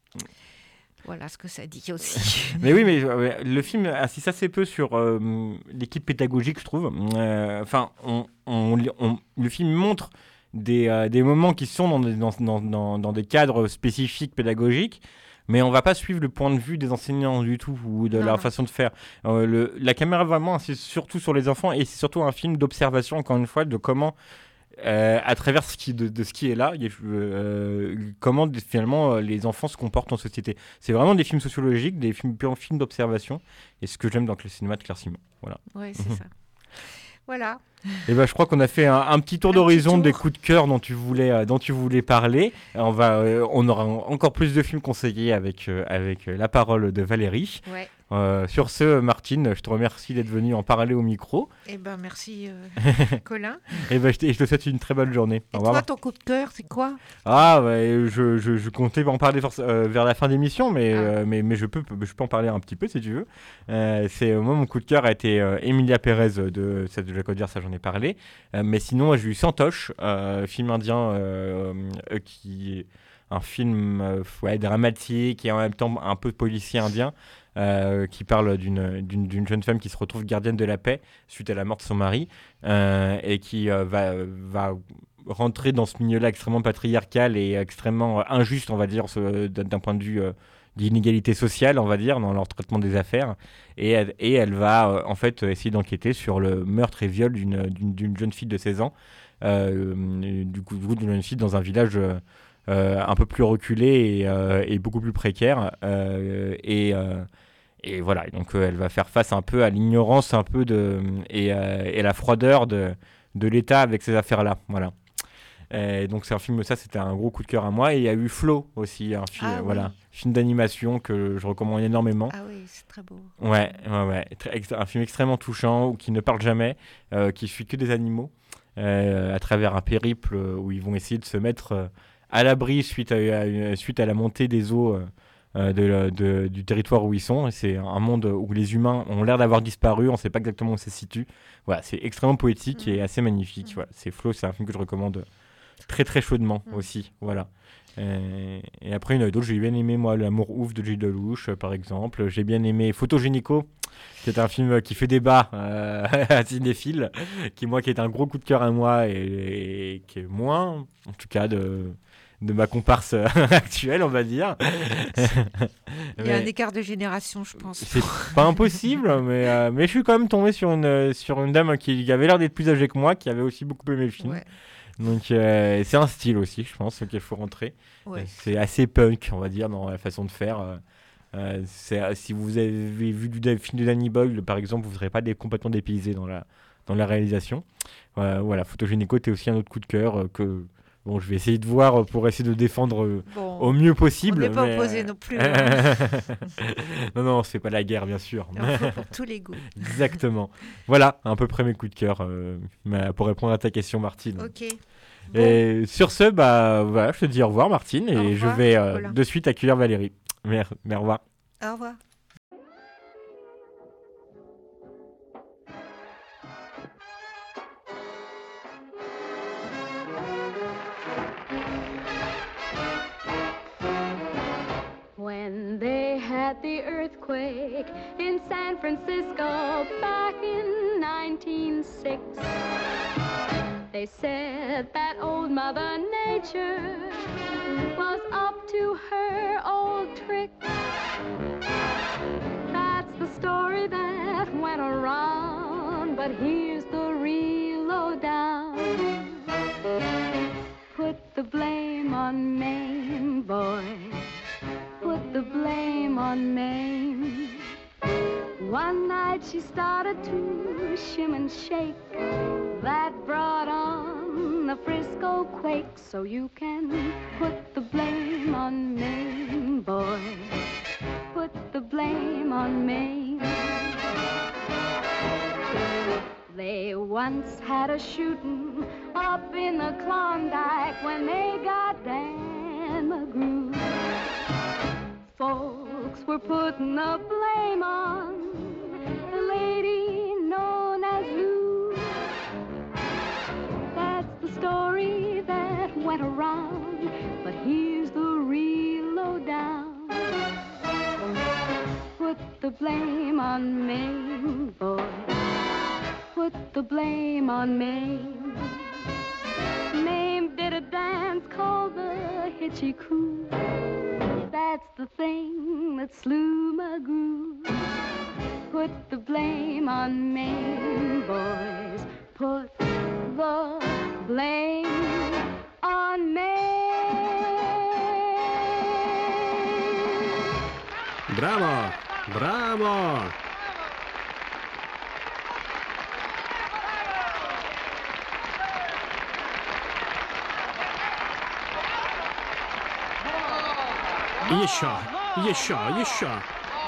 Voilà ce que ça dit aussi. Mais oui, mais euh, le film insiste assez peu sur euh, l'équipe pédagogique, je trouve. Euh, Enfin, on, on- on- le film montre des, euh, des moments qui sont dans des, dans, dans- dans- dans des cadres spécifiques pédagogiques, mais on va pas suivre le point de vue des enseignants du tout ou de Non, leur non. façon de faire. Euh, le- la caméra vraiment insiste surtout sur les enfants et c'est surtout un film d'observation, encore une fois, de comment euh, à travers ce qui, de, de ce qui est là, il y a, euh, comment d- finalement euh, les enfants se comportent en société. C'est vraiment des films sociologiques, des films, purs films d'observation, et ce que j'aime dans le cinéma de Claire Simon. Voilà. Oui, c'est ça. Voilà. Et ben, je crois qu'on a fait un, un petit tour Un d'horizon petit des tour. coups de cœur dont tu voulais, euh, dont tu voulais parler. On, va, euh, on aura encore plus de films conseillés avec, euh, avec euh, la parole de Valérie. Ouais. Euh, sur ce, Martine, je te remercie d'être venue en parler au micro. Eh ben merci euh, Colin. Et ben, je, te- et je te souhaite une très bonne journée. Et Au revoir. toi, ton coup de cœur, c'est quoi? Ah, ouais, je, je, je comptais en parler forc- euh, vers la fin d'émission, mais, Ah. euh, mais, mais je, peux, je peux en parler un petit peu si tu veux. Euh, c'est, moi, mon coup de cœur a été euh, Emilia Pérez de ça, de la Côte d'Ivoire, ça j'en ai parlé. Euh, mais sinon, j'ai eu Santosh, euh, film indien euh, euh, qui est un film euh, ouais, dramatique et en même temps un peu policier indien. Euh, qui parle d'une, d'une, d'une jeune femme qui se retrouve gardienne de la paix suite à la mort de son mari euh, et qui euh, va, va rentrer dans ce milieu-là extrêmement patriarcal et extrêmement euh, injuste, on va dire, ce- d'un d'un point de vue euh, d'inégalité sociale, on va dire, dans leur traitement des affaires. Et elle, et elle va euh, en fait essayer d'enquêter sur le meurtre et viol d'une, d'une, d'une jeune fille de seize ans, euh, du coup, du coup, d'une jeune fille dans un village euh, euh, un peu plus reculé et, euh, et beaucoup plus précaire. Euh, et euh, Et voilà, et donc euh, elle va faire face un peu à l'ignorance un peu de, et, euh, et la froideur de, de l'État avec ces affaires-là. Voilà. Et donc c'est un film, ça c'était un gros coup de cœur à moi. Et il y a eu Flo aussi, un film, Ah oui. voilà, film d'animation que je recommande énormément. Ah oui, c'est très beau. Ouais, ouais, ouais. Très- ex- un film extrêmement touchant, ou qui ne parle jamais, euh, qui suit que des animaux, euh, à travers un périple euh, où ils vont essayer de se mettre euh, à l'abri suite à, à une- suite à la montée des eaux euh, euh, de, de- du territoire où ils sont. Et c'est un monde où les humains ont l'air d'avoir disparu, on ne sait pas exactement où ça se situe. Voilà, c'est extrêmement poétique Mmh. et assez magnifique. Mmh. Voilà, c'est Flo, c'est un film que je recommande très très chaudement Mmh. aussi. Voilà. Euh, et après, il y en a d'autres. J'ai bien aimé, moi, L'amour ouf de Gilles Lelouch, euh, par exemple. J'ai bien aimé Photogénico, qui est un film euh, qui fait débat euh, à cinéphile, qui, moi, qui est un gros coup de cœur à moi et, et qui est moins, en tout cas, de, de ma comparse euh, actuelle, on va dire. Il y a Mais un écart de génération, je pense. c'est pas impossible, mais, euh, mais je suis quand même tombé sur une, euh, sur une dame qui, qui avait l'air d'être plus âgée que moi, qui avait aussi beaucoup aimé le film. Ouais. Donc euh, c'est un style aussi, je pense, qu'il faut rentrer. Ouais. Euh, C'est assez punk, on va dire, dans la façon de faire. Euh, euh, c'est, euh, si vous avez vu du da- film de Danny Boyle, par exemple, vous ne serez pas des, complètement dépaysé dans la, dans la réalisation. Euh, voilà, Photogénico, t'es aussi un autre coup de cœur euh, que bon, je vais essayer de voir pour essayer de défendre euh, Bon, au mieux possible. on n'est pas mais- opposés non plus, hein. non, non, c'est pas la guerre, bien sûr. Il en faut pour tous les goûts. Exactement. Voilà, à peu près mes coups de cœur euh, mais pour répondre à ta question, Martine. Ok. Bon. Et sur ce, bah, voilà, je te dis au revoir, Martine, et Au je revoir, vais euh, Nicolas. de suite accueillir Valérie. Merci, au revoir. Au revoir. When they had the earthquake in San Francisco back in nineteen oh six, they said that old Mother Nature was up to her old tricks. That's the story that went around, but here's the real lowdown. Put the blame on Maine, boy. Put the blame on Maine. One night she started to shim and shake. That brought on a Frisco quake. So you can put the blame on Maine, boy. Put the blame on Maine. They once had a shooting up in the Klondike when they got Dan McGrew. Folks were putting the blame on the lady known as Lou. That's the story that went around, but here's the real lowdown. Put the blame on Maine, boy. Put the blame on Maine. Maine did a dance called the Hitchy Coo. That's the thing that slew McGrew. Put the blame on Maine, boys. Put the blame on Maine. Bravo! Bravo! Yesha, Yesha, Yesha.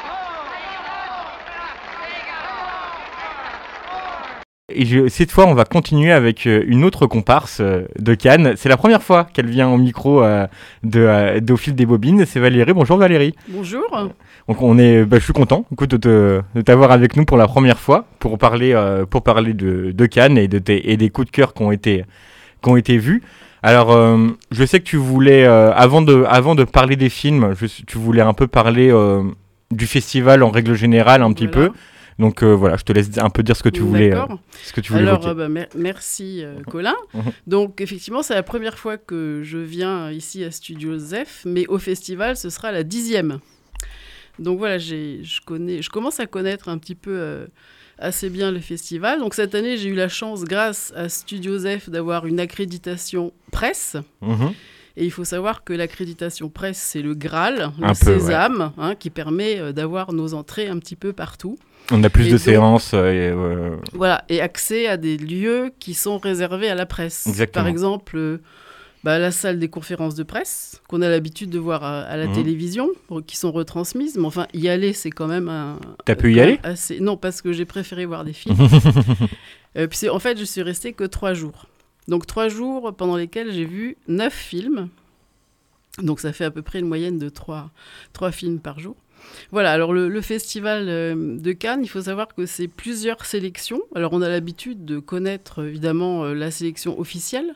Et je, cette fois, on va continuer avec euh, une autre comparse euh, de Cannes. C'est la première fois qu'elle vient au micro euh, de, euh, d'Au fil des bobines. C'est Valérie. Bonjour Valérie. Bonjour. Donc on est, bah, je suis content écoute, de, te, de t'avoir avec nous pour la première fois pour parler, euh, pour parler de, de Cannes et, de tes, et des coups de cœur qui ont été, qui ont été vus. Alors, euh, je sais que tu voulais, euh, avant, de, avant de parler des films, je, tu voulais un peu parler euh, du festival en règle générale, un petit Voilà. peu. Donc euh, voilà, je te laisse un peu dire ce que tu voulais, euh, ce que tu voulais Alors, évoquer. euh, bah, mer- merci euh, Colin. Donc effectivement, c'est la première fois que je viens ici à Studio Zef, mais au festival, ce sera la dixième. Donc voilà, j'ai, je, connais, je commence à connaître un petit peu euh, assez bien le festival. Donc cette année, j'ai eu la chance, grâce à Studio Zef, d'avoir une accréditation presse. Mmh. Et il faut savoir que l'accréditation presse, c'est le Graal, le Un peu, sésame, ouais. hein, qui permet euh, d'avoir nos entrées un petit peu partout. On a plus Et de donc, séances. Euh, et, euh, Voilà, et accès à des lieux qui sont réservés à la presse. Exactement. Par exemple, euh, bah, la salle des conférences de presse, qu'on a l'habitude de voir à, à la Mhm. télévision, pour- qui sont retransmises. Mais enfin, y aller, c'est quand même un... T'as pu y quand aller même assez... Non, parce que j'ai préféré voir des films. euh, puis c'est- en fait, je suis restée que trois jours. Donc trois jours pendant lesquels j'ai vu neuf films. Donc ça fait à peu près une moyenne de trois, trois films par jour. Voilà, alors le, le festival euh, de Cannes, il faut savoir que c'est plusieurs sélections. Alors on a l'habitude de connaître évidemment euh, la sélection officielle.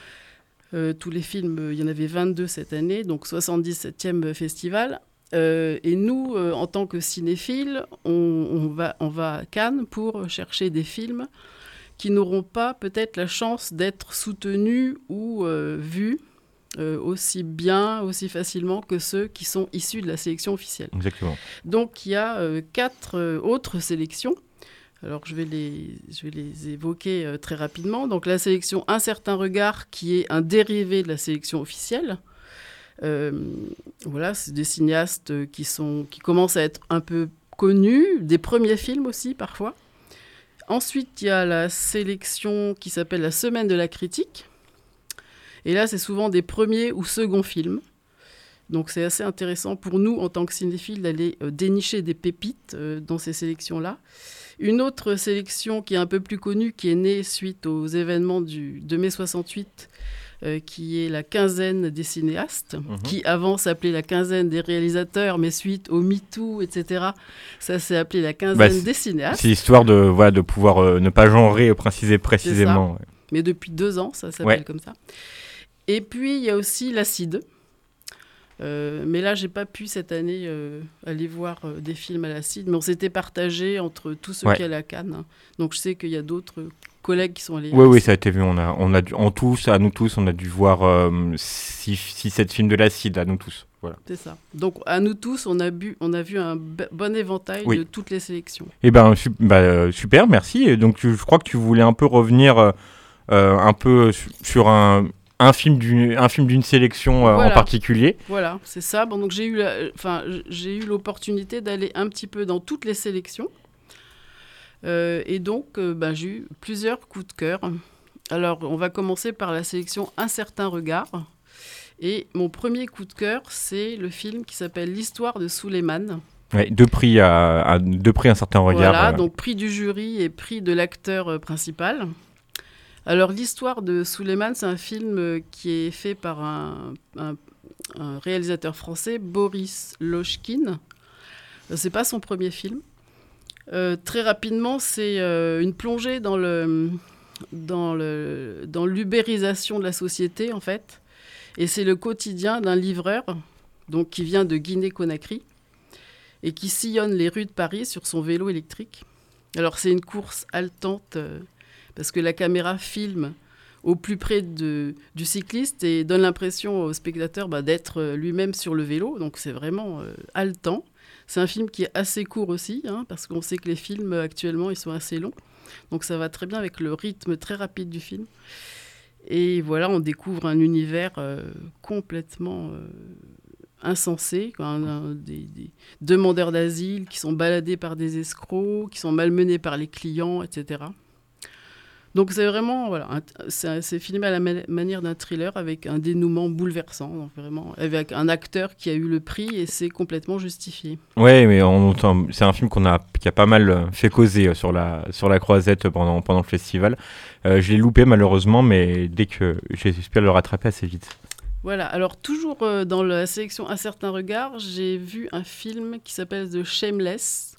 Euh, tous les films, euh, il y en avait vingt-deux cette année, donc soixante-dix-septième festival. Euh, et nous, euh, en tant que cinéphiles, on, on, va, on va à Cannes pour chercher des films qui n'auront pas peut-être la chance d'être soutenus ou euh, vus Euh, aussi bien, aussi facilement que ceux qui sont issus de la sélection officielle. Exactement. Donc il y a euh, quatre euh, autres sélections. Alors je vais les, je vais les évoquer euh, très rapidement. Donc la sélection Un certain regard, qui est un dérivé de la sélection officielle. Euh, voilà, c'est des cinéastes qui, sont, qui commencent à être un peu connus, des premiers films aussi parfois. Ensuite, il y a la sélection qui s'appelle la Semaine de la critique. Et là, c'est souvent des premiers ou seconds films. Donc c'est assez intéressant pour nous, en tant que cinéphiles, d'aller euh, dénicher des pépites euh, dans ces sélections-là. Une autre sélection qui est un peu plus connue, qui est née suite aux événements du, de mai soixante-huit, euh, qui est la quinzaine des cinéastes, Mhm. qui avant s'appelait la quinzaine des réalisateurs, mais suite au MeToo, et cetera, ça s'est appelé la quinzaine Bah, c'est- des cinéastes. C'est histoire de, voilà, de pouvoir euh, ne pas genrer et préciser précisément. ouais. Mais depuis deux ans, ça s'appelle Ouais. comme ça. Et puis, il y a aussi l'Acide. Euh, mais là, j'ai pas pu cette année euh, aller voir euh, des films à l'Acide, mais on s'était partagé entre tous ceux Ouais. qui allaient à Cannes. hein. Donc, je sais qu'il y a d'autres collègues qui sont allés. à Oui, oui, l'Acide. ça a été vu. On a, on a dû, en tous, à nous tous, on a dû voir six sept films de l'acide, à nous tous. Voilà. C'est ça. Donc, à nous tous, on a, bu, on a vu un b- bon éventail Oui. de toutes les sélections. Eh ben, su- bah, euh, super, merci. Et donc, tu- je crois que tu voulais un peu revenir euh, euh, un peu su- sur un, un film d'une, un film d'une sélection euh, Voilà. en particulier. Voilà, c'est ça. Bon, donc, j'ai eu, la- enfin, j'ai eu l'opportunité d'aller un petit peu dans toutes les sélections. Euh, et donc, euh, ben, j'ai eu plusieurs coups de cœur. Alors, on va commencer par la sélection Un certain regard. Et mon premier coup de cœur, c'est le film qui s'appelle L'histoire de Souleymane. Ouais, deux prix à, à- deux prix un certain regard. Voilà, euh, donc prix du jury et prix de l'acteur euh, principal. Alors, L'histoire de Souleymane, c'est un film euh, qui est fait par un, un- un réalisateur français, Boris Lochkin. Euh, C'est pas son premier film. Euh, très rapidement, c'est euh, une plongée dans le dans le dans l'ubérisation de la société en fait, et c'est le quotidien d'un livreur donc qui vient de Guinée-Conakry et qui sillonne les rues de Paris sur son vélo électrique. Alors c'est une course haletante euh, parce que la caméra filme au plus près de, du cycliste et donne l'impression au spectateur bah, d'être euh, lui-même sur le vélo, donc c'est vraiment euh, haletant. C'est un film qui est assez court aussi, hein, parce qu'on sait que les films actuellement, ils sont assez longs. Donc ça va très bien avec le rythme très rapide du film. Et voilà, on découvre un univers euh, complètement euh, insensé, quoi, un- un- des, des demandeurs d'asile qui sont baladés par des escrocs, qui sont malmenés par les clients, et cetera. Donc c'est vraiment, voilà, un- c'est c'est filmé à la ma- manière d'un thriller avec un dénouement bouleversant, donc vraiment, avec un acteur qui a eu le prix et c'est complètement justifié. Ouais, mais on entend- c'est un film qu'on a, qui a pas mal euh, fait causer euh, sur la, sur la croisette pendant, pendant le festival. Euh, je l'ai loupé malheureusement, mais dès que j'espère le rattraper assez vite. Voilà, alors toujours euh, dans la sélection Un certain regard, j'ai vu un film qui s'appelle The Shameless.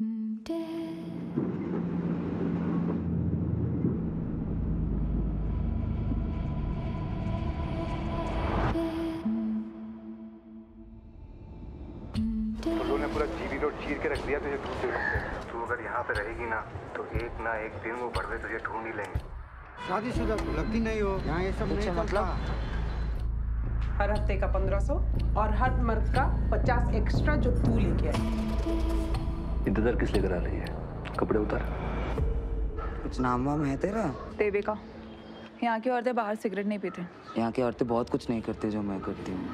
उन्होंने ने पूरा GB road चीर के रख दिया तुझे ढूंढते ढूंढते। तू अगर यहाँ पे रहेगी ना तो एक ना एक दिन वो बड़वे तुझे ढूंढ ही लेंगे। शादीशुदा लगती नहीं हो, यहाँ ये सब नहीं चलता। हर हफ्ते का पंद्रह सौ और हर मर्द का पचास एक्स्ट्रा जो तू लेके आए। इंतजार किस लिए करा रही है? कपड़े उतार। कुछ नाम वाम है तेरा? देवे का। यहाँ की औरतें बाहर सिगरेट नहीं पीते। यहाँ की औरतें बहुत कुछ नहीं करती जो मैं करती हूँ।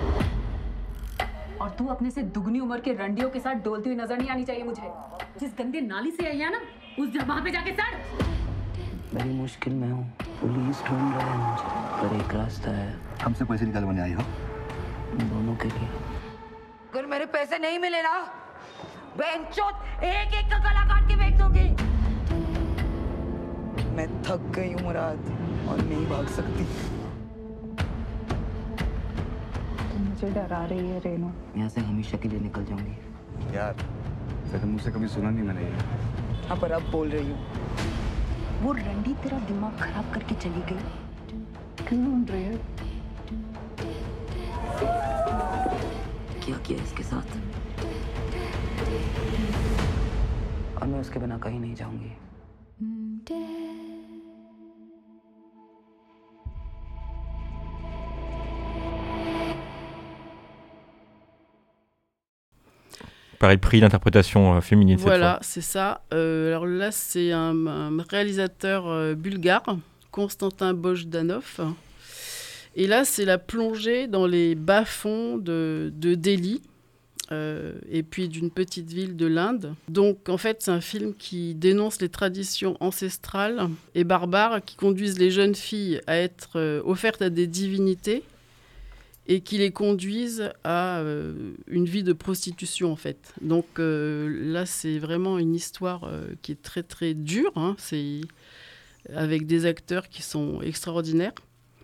और तू अपने से दुगनी उम्र के रंडियों के साथ डोलती हुई नजर नहीं आनी चाहिए मुझे। जिस गंदे नाली से आई है ना, उस वहां पे जाके सड़। बड़ी मुश्किल में हूँ, पुलिस ढूंढ रहा है मुझे, पर एक रास्ता है। हमसे पैसे निकालवाने आई हो? दोनों के लिए। अगर मेरे पैसे नहीं मिले ना, बेंचोद एक एक का गला काट के फेंक दूंगी। मैं थक गई हूँ मुराद और नहीं भाग सकती। मुझे डरा रही है रेनू। यहाँ से हमेशा के लिए निकल जाऊंगी। यार, वैसे मुझसे कभी सुना नहीं मैंने ये। हाँ पर अब बोल रही हूँ। वो रंडी तेरा दिमाग खराब करके चली गई। क्यों ढूंढ रही है? क्या किया इसके साथ? और मैं उसके बिना कहीं नहीं जाऊंगी। Pareil, prix d'interprétation euh, féminine cette Voilà, fois. c'est ça. Euh, alors là, c'est un, un réalisateur euh, bulgare, Konstantin Bogdanov. Et là, c'est la plongée dans les bas-fonds de, de Delhi, euh, et puis d'une petite ville de l'Inde. Donc, en fait, c'est un film qui dénonce les traditions ancestrales et barbares qui conduisent les jeunes filles à être euh, offertes à des divinités et qui les conduisent à euh, une vie de prostitution, en fait. Donc euh, là, c'est vraiment une histoire euh, qui est très, très dure, hein. C'est avec des acteurs qui sont extraordinaires.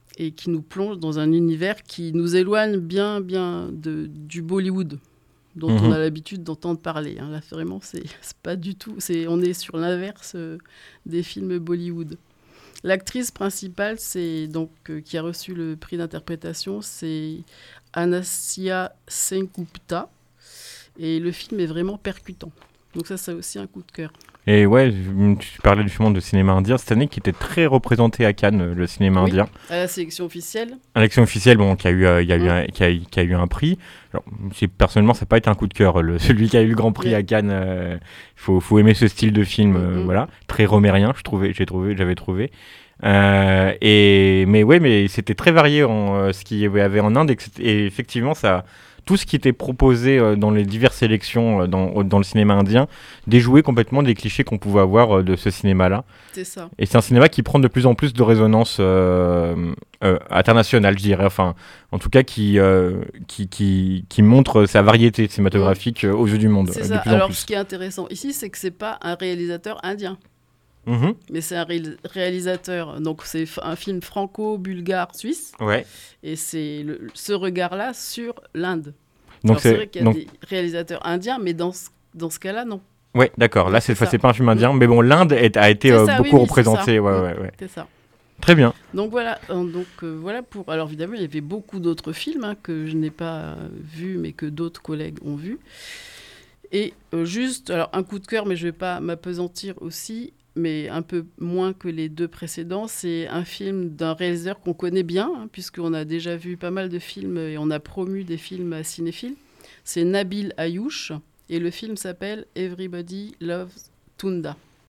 et qui nous plonge dans un univers qui nous éloigne bien, bien de, du Bollywood dont mmh. on a l'habitude d'entendre parler. Hein. Là, vraiment, c'est, c'est pas du tout... C'est, on est sur l'inverse euh, des films Bollywood. L'actrice principale, c'est, donc, euh, qui a reçu le prix d'interprétation, c'est Anastasia Sengupta. Et le film est vraiment percutant. Donc ça, c'est aussi un coup de cœur. Et ouais, tu parlais justement de cinéma indien cette année qui était très représenté à Cannes, le cinéma oui, indien. À la sélection officielle. À la sélection officielle, bon, qui a eu, euh, y a eu, un, qui a, qui a eu un prix. Alors, personnellement, ça n'a pas été un coup de cœur. Le, celui qui a eu le grand prix oui. à Cannes, il euh, faut, faut aimer ce style de film, euh, mm-hmm. voilà, très romérien, je trouvais, j'ai trouvé, j'avais trouvé. Euh, et mais ouais, mais c'était très varié en euh, ce qu'il y avait en Inde et, et effectivement ça. Tout ce qui était proposé euh, dans les diverses sélections euh, dans, dans le cinéma indien déjouait complètement des clichés qu'on pouvait avoir euh, de ce cinéma-là. C'est ça. Et c'est un cinéma qui prend de plus en plus de résonance euh, euh, internationale, je dirais. Enfin, en tout cas, qui, euh, qui, qui, qui montre sa variété cinématographique euh, aux yeux du monde. C'est euh, ça. De plus Alors, en plus. Ce qui est intéressant ici, c'est que c'est pas un réalisateur indien. Mmh. Mais c'est un ré- réalisateur, donc c'est f- un film franco-bulgare-suisse. Ouais. Et c'est le, ce regard-là sur l'Inde. Donc Alors, c'est, c'est vrai qu'il y a donc... des réalisateurs indiens, mais dans ce, dans ce cas-là, non. Ouais, d'accord. Là, c'est, c'est, c'est pas un film indien, mais bon, l'Inde est, a été euh, ça, beaucoup oui, oui, représentée. C'est ouais, ouais, ouais. C'est ça. Très bien. Donc voilà, euh, donc, euh, voilà pour... Alors évidemment, il y avait beaucoup d'autres films hein, que je n'ai pas euh, vus, mais que d'autres collègues ont vus. Et euh, juste, alors un coup de cœur, mais je ne vais pas m'apesantir aussi, mais un peu moins que les deux précédents, c'est un film d'un réalisateur qu'on connaît bien, hein, puisqu'on a déjà vu pas mal de films et on a promu des films à Cinéphile. C'est Nabil Ayouch, et le film s'appelle Everybody Loves Tunda.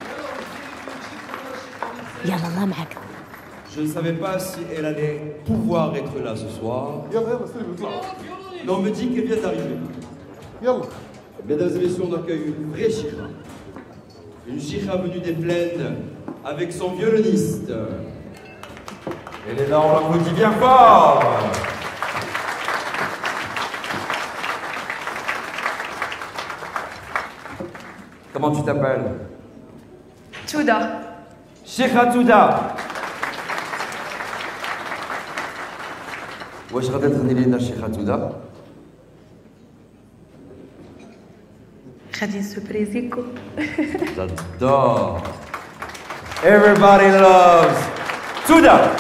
Je ne savais pas si elle allait pouvoir être là ce soir. Mais on me dit qu'elle vient d'arriver. Mesdames et messieurs, on accueille une vraie chira. Une chira venue des plaines avec son violoniste. Elle est là, on l'applaudit bien fort. Comment tu t'appelles? Touda. Chira Touda. واش غادا تغني لنا شيخة تودا؟ غادي نسوبريزيكو. J'adore. Everybody loves Touda.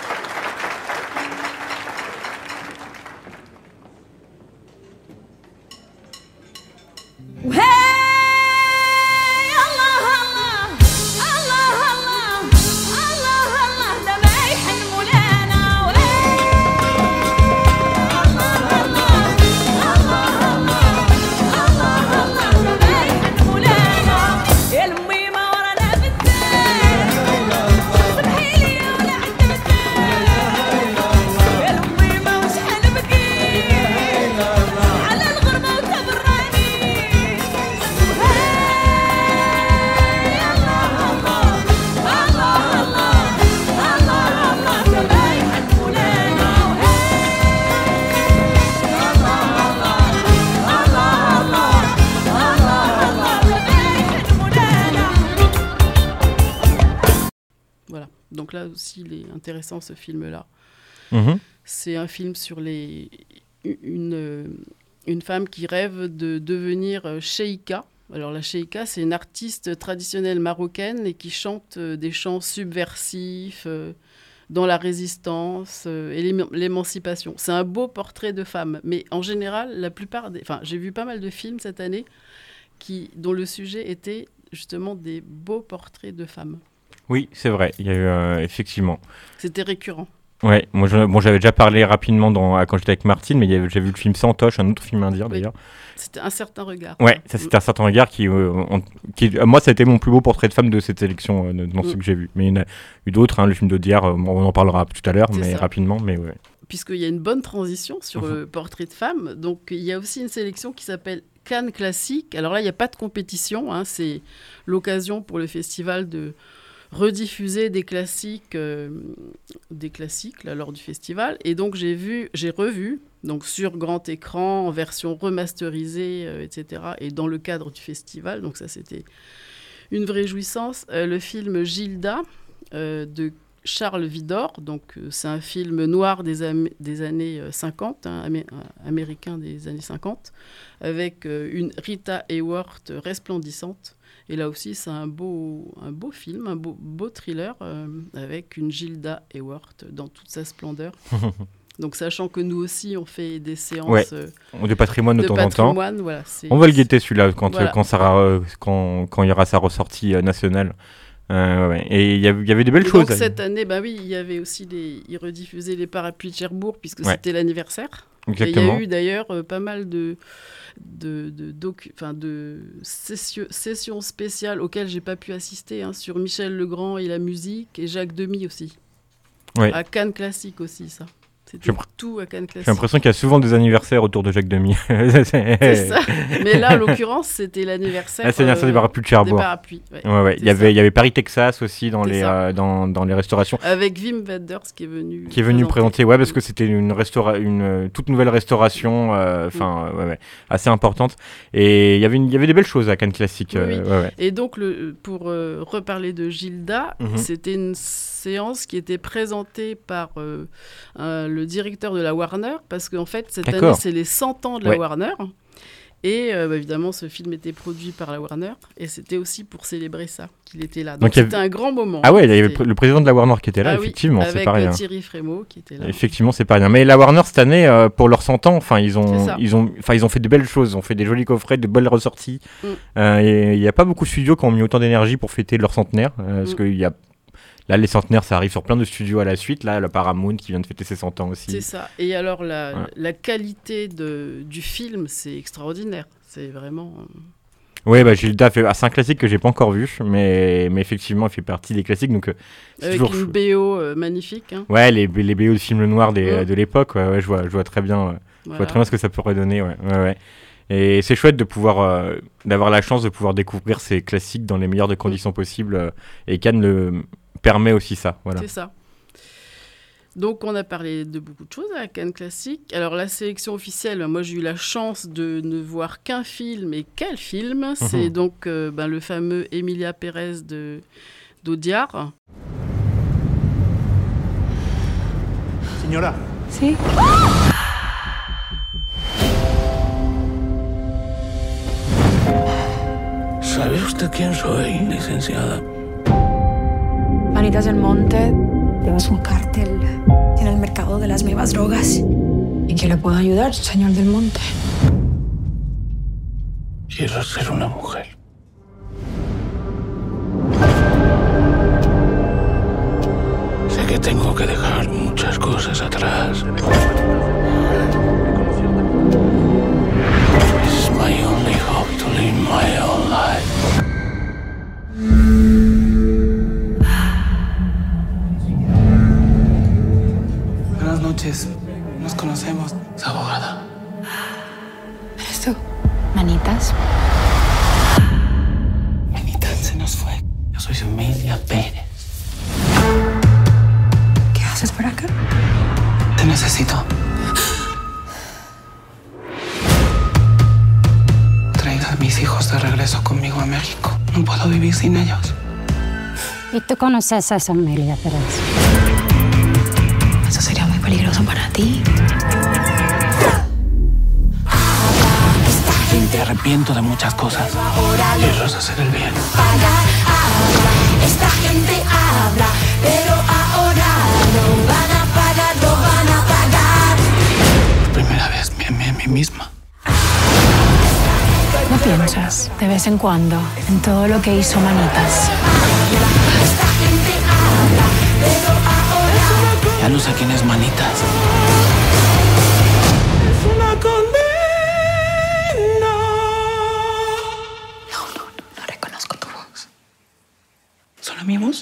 Donc là aussi, il est intéressant ce film-là. Mmh. C'est un film sur les... une, une femme qui rêve de devenir cheika. Alors la cheika, c'est une artiste traditionnelle marocaine et qui chante des chants subversifs euh, dans la résistance euh, et l'ém- l'émancipation. C'est un beau portrait de femme. Mais en général, la plupart des... Enfin, j'ai vu pas mal de films cette année qui... dont le sujet était justement des beaux portraits de femmes. Oui, c'est vrai, il y a eu euh, effectivement. C'était récurrent. Ouais, moi je, bon, j'avais déjà parlé rapidement dans, quand j'étais avec Martine, mais il y avait, j'ai vu le film Santoche, un autre film indien oui. d'ailleurs. C'était Un certain regard. Ouais, ça c'était Un certain regard qui, euh, on, qui euh, moi ça a été mon plus beau portrait de femme de cette sélection euh, dans mm. ce que j'ai vu. Mais il y en a eu d'autres, hein, le film d'Audiard, euh, on en parlera tout à l'heure, c'est mais ça. rapidement, mais ouais. Puisqu'il y a une bonne transition sur mmh. le portrait de femme, donc il y a aussi une sélection qui s'appelle Cannes Classique. Alors là, il n'y a pas de compétition, hein, c'est l'occasion pour le festival de rediffuser des classiques, euh, des classiques là, lors du festival. Et donc j'ai vu, j'ai revu, donc sur grand écran, en version remasterisée, euh, et cetera. Et dans le cadre du festival, donc ça c'était une vraie jouissance. Euh, le film Gilda euh, de Charles Vidor. Donc, euh, c'est un film noir des, am- des années euh, cinquante, hein, amé- euh, américain des années cinquante, avec euh, une Rita Hayworth resplendissante. Et là aussi, c'est un beau, un beau film, un beau, beau thriller, euh, avec une Gilda Hayworth dans toute sa splendeur. Donc, sachant que nous aussi, on fait des séances Ouais. euh, de patrimoine de, de temps patrimoine, en temps. voilà, c'est- On va le guetter celui-là quand, Voilà. quand, ça ra- euh, quand, quand il y aura sa ressortie euh, nationale. Euh, ouais. Et il y, av- il y avait des belles Et choses. donc, cette année, bah oui, il y avait aussi les... ils rediffusaient les Parapluies de Cherbourg, puisque Ouais. c'était l'anniversaire. Exactement. Et il y a eu d'ailleurs euh, pas mal de, de, de, docu... enfin, de session... sessions spéciales auxquelles j'ai pas pu assister, hein, sur Michel Legrand et la musique, et Jacques Demy aussi. Ouais. À Cannes Classique aussi, ça. C'était J'ai pr- tout à Cannes J'ai Classique. l'impression qu'il y a souvent des anniversaires autour de Jacques Demy. C'est ça. Mais là, en l'occurrence, c'était l'anniversaire. Ah, c'est l'anniversaire euh, des Parapluies de Cherbourg. Des Parapluies, ouais. Ouais, ouais. C'est Il y avait, ça. il y avait Paris, Texas aussi dans C'est les, ça. euh, dans, dans les restaurations. Avec Wim Wenders qui est venu. Qui est venu présenter, ouais, parce que c'était une, restaura- une euh, toute nouvelle restauration, enfin, euh, ouais, ouais, assez importante. Et il y avait une- il y avait des belles choses à Cannes Classique. Oui, euh, oui. ouais, ouais. Et donc, le, pour euh, reparler de Gilda, Mhm. c'était une séance qui était présentée par euh, un- le directeur de la Warner, parce qu'en fait, cette D'accord. année, c'est les cent ans de la Ouais. Warner. Et euh, bah, évidemment, ce film était produit par la Warner, et c'était aussi pour célébrer ça qu'il était là. Donc, Donc, il y avait- c'était un grand moment. Ah ouais, il y avait C'était- le président de la Warner qui était là, Ah oui, effectivement, c'est avec pas rien. euh, Thierry Frémaux qui était là. Effectivement, c'est pas rien. Mais la Warner cette année, euh, pour leurs cent ans, enfin, ils C'est ont, ça. ils ont, enfin, ils ont fait de belles choses. Ils ont fait des jolis coffrets, de belles ressorties. Mm. Euh, et il n'y a pas beaucoup de studios qui ont mis autant d'énergie pour fêter leur centenaire, euh, parce Mm. que il y a, là, les centenaires, ça arrive sur plein de studios à la suite. Là, le Paramount qui vient de fêter ses cent ans aussi. C'est ça. Et alors, la, Voilà. la qualité de, du film, c'est extraordinaire. C'est vraiment... Ouais, bah Gilda fait, ah, c'est un classique que j'ai pas encore vu, mais, mais effectivement, il fait partie des classiques. Donc, euh, c'est Avec toujours une chou- B O euh, magnifique. Hein. Ouais, les, les B O de films noirs des, Mm. de l'époque, ouais, ouais, je, vois, je vois très bien, ouais. je vois Voilà. très bien ce que ça pourrait donner. Ouais, ouais, ouais. Et c'est chouette de pouvoir, euh, d'avoir la chance de pouvoir découvrir ces classiques dans les meilleures des conditions possibles. euh, et Cannes le permet aussi ça. Voilà. C'est ça. Donc, on a parlé de beaucoup de choses à Cannes Classique. Alors, la sélection officielle, ben, moi, j'ai eu la chance de ne voir qu'un film. Et quel film? C'est Mhm. donc euh, ben, le fameux Emilia Pérez de, d'Audiard. Señora. Sí. ¿Sabe usted quién soy, licenciada? Manitas del Monte, tenemos un cártel en el mercado de las nuevas drogas. ¿Y qué le puedo ayudar, señor del Monte? Quiero ser una mujer. Sé que tengo que dejar muchas cosas atrás. This is my only hope to live my own life. Buenas noches. Nos conocemos. Es abogada. ¿Eres tú? Manitas. Manita, se nos fue. Yo soy Emilia Pérez. ¿Qué haces por acá? Te necesito. Traiga a mis hijos de regreso conmigo a México. No puedo vivir sin ellos. ¿Y tú conoces a esa Emilia Pérez? Eso sería muy peligroso para ti. Me arrepiento de muchas cosas. Quiero hacer el bien. Esta gente habla, pero ahora no van a pagar, no van a pagar. Por primera vez me amé a mí misma. ¿No piensas, de vez en cuando, en todo lo que hizo Manitas? Ya no sé quién es Manitas. Es una condena. No reconozco tu voz. ¿Solo mi voz?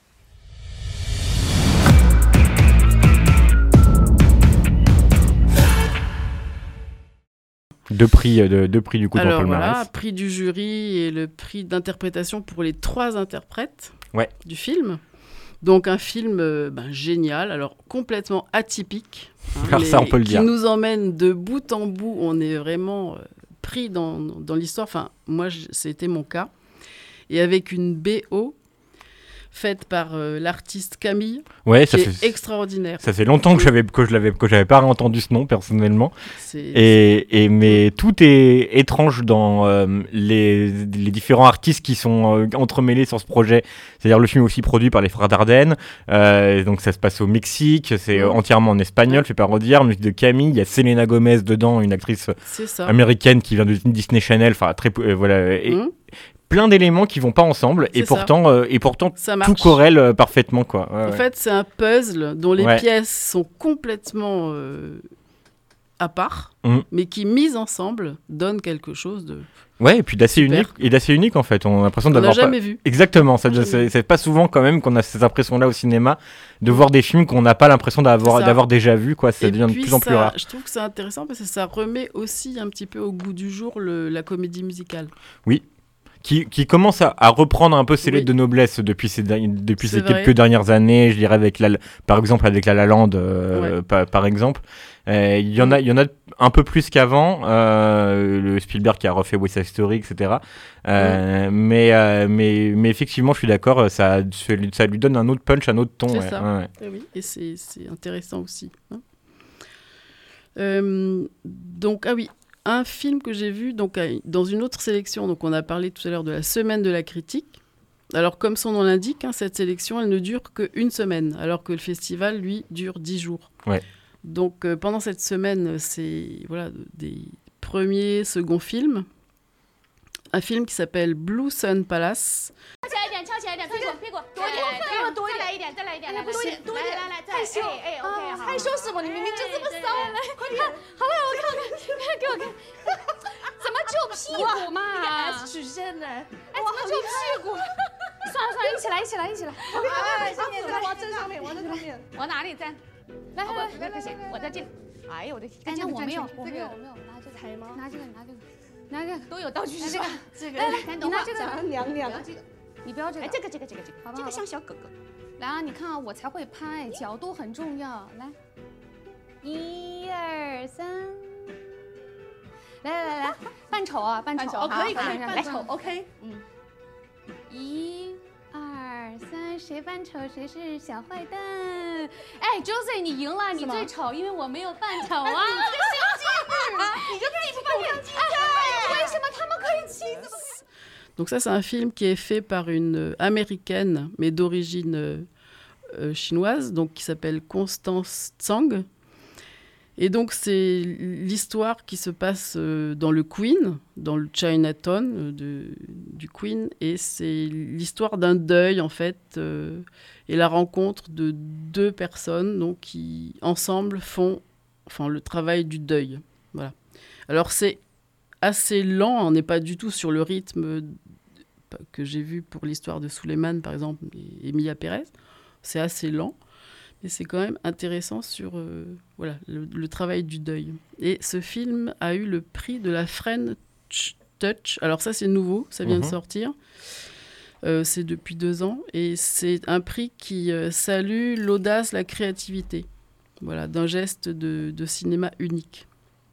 Deux prix, euh, de, deux prix du coup dans le Alors palmarès. voilà, prix du jury et le prix d'interprétation pour les trois interprètes Ouais. du film. Donc un film euh, ben, génial, alors complètement atypique. hein, Alors ça, on peut le qui dire. nous emmène de bout en bout. On est vraiment euh, pris dans, dans l'histoire. Enfin, moi, j- c'était mon cas. Et avec une B O faite par euh, l'artiste Camille, ouais, qui ça est fait, extraordinaire. Ça fait longtemps que j'avais que je l'avais que j'avais pas entendu ce nom personnellement. C'est, et, et mais tout est étrange dans euh, les, les différents artistes qui sont euh, entremêlés sur ce projet. C'est-à-dire le film est aussi produit par les frères Dardenne, euh, donc ça se passe au Mexique, c'est mmh. entièrement en espagnol, fait parodier, musique de Camille, il y a Selena Gomez dedans, une actrice américaine qui vient de Disney Channel, enfin très euh, voilà. Et, mmh. plein d'éléments qui vont pas ensemble et pourtant, euh, et pourtant tout corrèle euh, parfaitement quoi. Ouais, en ouais. fait, c'est un puzzle dont les ouais. pièces sont complètement euh, à part, mmh. mais qui mises ensemble donnent quelque chose de ouais et puis d'assez super. unique et d'assez unique en fait. On a l'impression on d'avoir n'a jamais pas... vu. Exactement. Ça, c'est, c'est pas souvent quand même qu'on a cette impression-là au cinéma de voir des films qu'on n'a pas l'impression d'avoir d'avoir déjà vu quoi. Ça et devient de plus en ça, plus rare. Je trouve que c'est intéressant parce que ça remet aussi un petit peu au goût du jour le, la comédie musicale. Oui. Qui, qui commence à, à reprendre un peu ses lettres oui. de noblesse depuis ces, depuis ces quelques dernières années, je dirais, avec la, par exemple avec La La Land, euh, ouais. par, par exemple. Il euh, y, y en a un peu plus qu'avant, euh, le Spielberg qui a refait West Side Story, et cetera. Euh, oui. mais, euh, mais, mais effectivement, je suis d'accord, ça, ça lui donne un autre punch, un autre ton. C'est ouais. ça, ouais. Et, oui. et c'est, c'est intéressant aussi. Hein. Euh, donc, ah oui. Un film que j'ai vu donc, dans une autre sélection, donc on a parlé tout à l'heure de la semaine de la critique. Alors comme son nom l'indique, hein, cette sélection elle ne dure qu'une semaine, alors que le festival lui dure dix jours. Ouais. Donc euh, pendant cette semaine, c'est voilà, des premiers, seconds films. Un film qui s'appelle Blue Sun Palace. OK 嗯一二三谁扮丑谁是小坏蛋哎 Josie 你赢了你最丑因为我没有扮丑啊你这个小鸡你就自己不扮演技为什么他们可以亲自 Donc ça, c'est un film qui est fait par une euh, américaine, mais d'origine euh, euh, chinoise, donc qui s'appelle Constance Tsang. Et donc, c'est l'histoire qui se passe euh, dans le Queen, dans le Chinatown euh, de, du Queen. Et c'est l'histoire d'un deuil, en fait, euh, et la rencontre de deux personnes donc, qui, ensemble, font enfin, le travail du deuil. Voilà. Alors, c'est assez lent, on n'est pas du tout sur le rythme que j'ai vu pour l'histoire de Suleiman, par exemple, et Emilia Pérez. C'est assez lent, mais c'est quand même intéressant sur euh, voilà, le, le travail du deuil. Et ce film a eu le prix de la French Touch. Alors ça, c'est nouveau, ça vient mmh. de sortir. Euh, c'est depuis deux ans. Et c'est un prix qui euh, salue l'audace, la créativité, voilà, d'un geste de, de cinéma unique.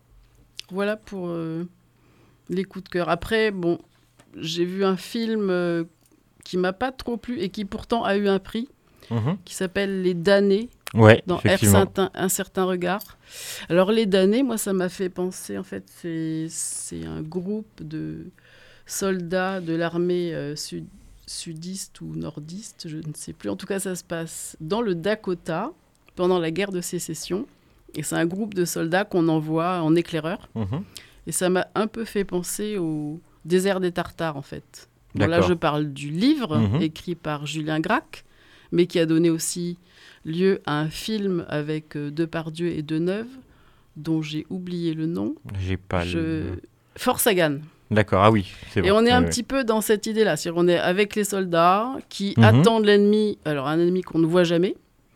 Voilà pour... Euh, les coups de cœur. Après, bon, j'ai vu un film euh, qui m'a pas trop plu et qui pourtant a eu un prix, mmh. qui s'appelle Les Damnés, ouais, dans un certain, un certain regard. Alors, Les Damnés, moi, ça m'a fait penser, en fait, c'est, c'est un groupe de soldats de l'armée euh, sud, sudiste ou nordiste, je ne sais plus. En tout cas, ça se passe dans le Dakota, pendant la guerre de sécession. Et c'est un groupe de soldats qu'on envoie en éclaireur. Mmh. Et ça m'a un peu fait penser au désert des Tartares, en fait. Bon, là, je parle du livre mmh. écrit par Julien Gracq, mais qui a donné aussi lieu à un film avec euh, Depardieu et Deneuve, dont j'ai oublié le nom. J'ai pas je... le... Fort Sagan. D'accord, ah oui, c'est bon. Et on est oui, un oui. petit peu dans cette idée-là. C'est-à-dire on est avec les soldats qui mmh. attendent l'ennemi, alors un ennemi qu'on ne voit jamais,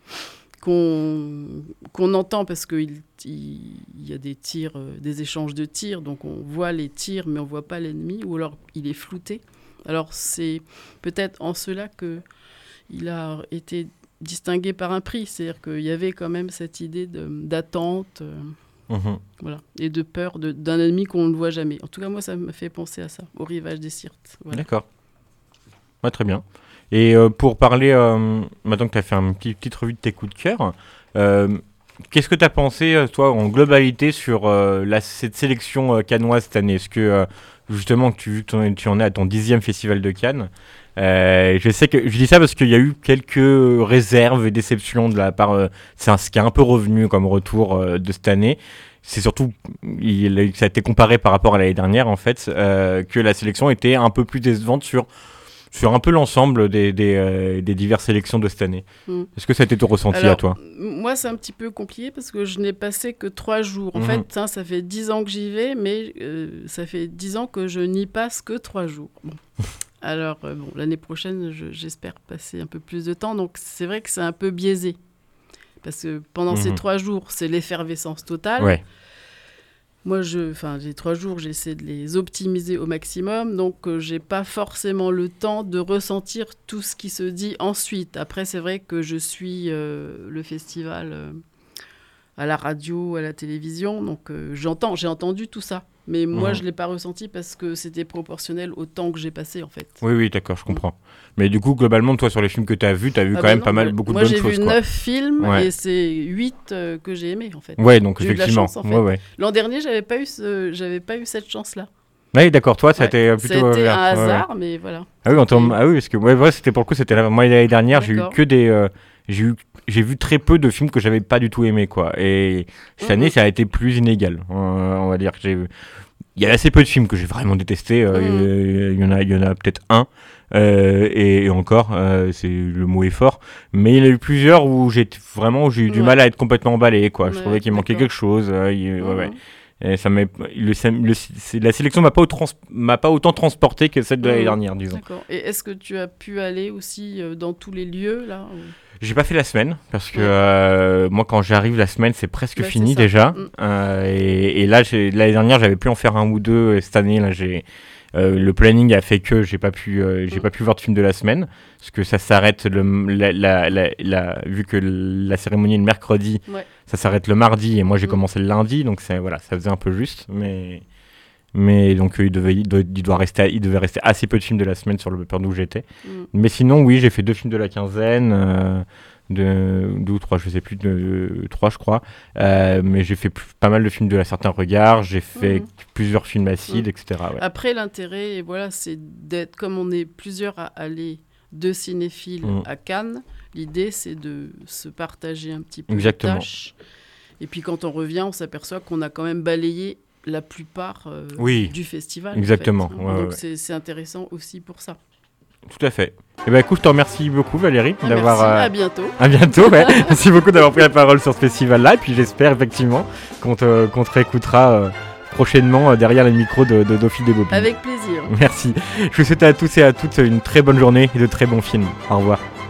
Qu'on, qu'on entend parce qu'il il, il y a des tirs, euh, des échanges de tirs, donc on voit les tirs, mais on ne voit pas l'ennemi, ou alors il est flouté. Alors c'est peut-être en cela qu'il a été distingué par un prix, c'est-à-dire qu'il y avait quand même cette idée de, d'attente euh, mmh. voilà, et de peur de, d'un ennemi qu'on ne voit jamais. En tout cas, moi, ça me fait penser à ça, au Rivage des Sirtes. Voilà. D'accord. Ouais, très bien. Et euh, pour parler, euh, maintenant que tu as fait une petite, petite revue de tes coups de cœur, euh, qu'est-ce que tu as pensé, toi, en globalité, sur euh, la, cette sélection euh, cannoise cette année ? Est-ce que, euh, justement, que tu, vu que tu en es à ton dixième festival de Cannes, euh, je sais que je dis ça parce qu'il y a eu quelques réserves et déceptions de la part. Euh, c'est un, ce qui est un peu revenu comme retour euh, de cette année. C'est surtout, il, ça a été comparé par rapport à l'année dernière, en fait, euh, que la sélection était un peu plus décevante sur. Sur un peu l'ensemble des, des, euh, des diverses sélections de cette année. Mm. Est-ce que ça a été ton ressenti Alors, à toi ? Moi, c'est un petit peu compliqué parce que je n'ai passé que trois jours. En mm-hmm. fait, hein, ça fait dix ans que j'y vais, mais euh, ça fait dix ans que je n'y passe que trois jours. Bon. Alors, euh, bon, l'année prochaine, je, j'espère passer un peu plus de temps. Donc, c'est vrai que c'est un peu biaisé. Parce que pendant mm-hmm. ces trois jours, c'est l'effervescence totale. Ouais. Moi, je, enfin, les trois jours, j'essaie de les optimiser au maximum, donc euh, j'ai pas forcément le temps de ressentir tout ce qui se dit ensuite. Après, c'est vrai que je suis euh, le festival euh, à la radio, à la télévision, donc euh, j'entends, j'ai entendu tout ça. Mais moi, mmh. je ne l'ai pas ressenti parce que c'était proportionnel au temps que j'ai passé, en fait. Oui, oui, d'accord, je comprends. Mmh. Mais du coup, globalement, toi, sur les films que tu as vus, tu as vu ah quand bah même non, pas mal, beaucoup moi, de bonnes choses. Moi, j'ai vu quoi. neuf films ouais. et c'est huit euh, que j'ai aimés, en fait. Ouais, donc j'ai effectivement. Eu de la chance, en fait. ouais, ouais. L'an dernier, je n'avais pas, pas eu cette chance-là. Oui, d'accord, toi, ça a ouais. été plutôt... Ça a été euh, un hasard, ouais. mais voilà. Ah oui, entend... ah oui parce que ouais, ouais, c'était pour le coup, c'était la... moi, l'année dernière, d'accord. j'ai eu que des... Euh... J'ai, eu, j'ai vu très peu de films que j'avais pas du tout aimés, quoi. Et cette mmh. année, ça a été plus inégal. Euh, on va dire que j'ai... Il y a assez peu de films que j'ai vraiment détestés. Euh, mmh. Il y en a, il y en a peut-être un. Euh, et, et encore, euh, c'est, le mot est fort. Mais il y en a eu plusieurs où j'ai vraiment où j'ai eu ouais. du mal à être complètement emballé, quoi. Ouais, je trouvais qu'il manquait quelque chose. Euh, il, mmh. ouais, ouais. Et ça m'a, le, le, c'est, la sélection m'a pas, trans, m'a pas autant transporté que celle de l'année mmh. dernière, disons. D'accord. Et est-ce que tu as pu aller aussi euh, dans tous les lieux, là ou... J'ai pas fait la semaine, parce que ouais. euh, moi, quand j'arrive la semaine, c'est presque bah, fini c'est déjà. Mmh. Euh, et, et là, j'ai, l'année dernière, j'avais pu en faire un ou deux. Et cette année, là, j'ai, euh, le planning a fait que j'ai pas pu, euh, j'ai mmh. pas pu voir de film de la semaine, parce que ça s'arrête, le, la, la, la, la, vu que la cérémonie est le mercredi, ouais. ça s'arrête le mardi, et moi, j'ai mmh. commencé le lundi, donc c'est, voilà, ça faisait un peu juste, mais... Mais donc euh, il, devait, il, doit, il, doit rester, il devait rester assez peu de films de la semaine sur le période où j'étais. Mm. Mais sinon, oui, j'ai fait deux films de la quinzaine, euh, de, deux ou trois, je sais plus, de, de, trois je crois. Euh, mais j'ai fait plus, pas mal de films de la Certain Regard, j'ai fait mm. plusieurs films acides, mm. et cetera. Ouais. Après, l'intérêt, voilà, c'est d'être, comme on est plusieurs à aller de cinéphiles mm. à Cannes, l'idée c'est de se partager un petit peu Exactement. les tâches. Et puis quand on revient, on s'aperçoit qu'on a quand même balayé la plupart euh, oui, du festival. Exactement. En fait. Ouais, Donc ouais. c'est, c'est intéressant aussi pour ça. Tout à fait. Et ben écoute, je te remercie beaucoup Valérie ah, d'avoir. Merci, euh... à bientôt. À bientôt. Ouais. Merci beaucoup d'avoir pris la parole sur ce festival-là. Et puis j'espère effectivement qu'on te, qu'on te réécoutera euh, prochainement euh, derrière les micros de, de Dophile des Bobines. Avec plaisir. Merci. Je vous souhaite à tous et à toutes une très bonne journée et de très bons films. Au revoir.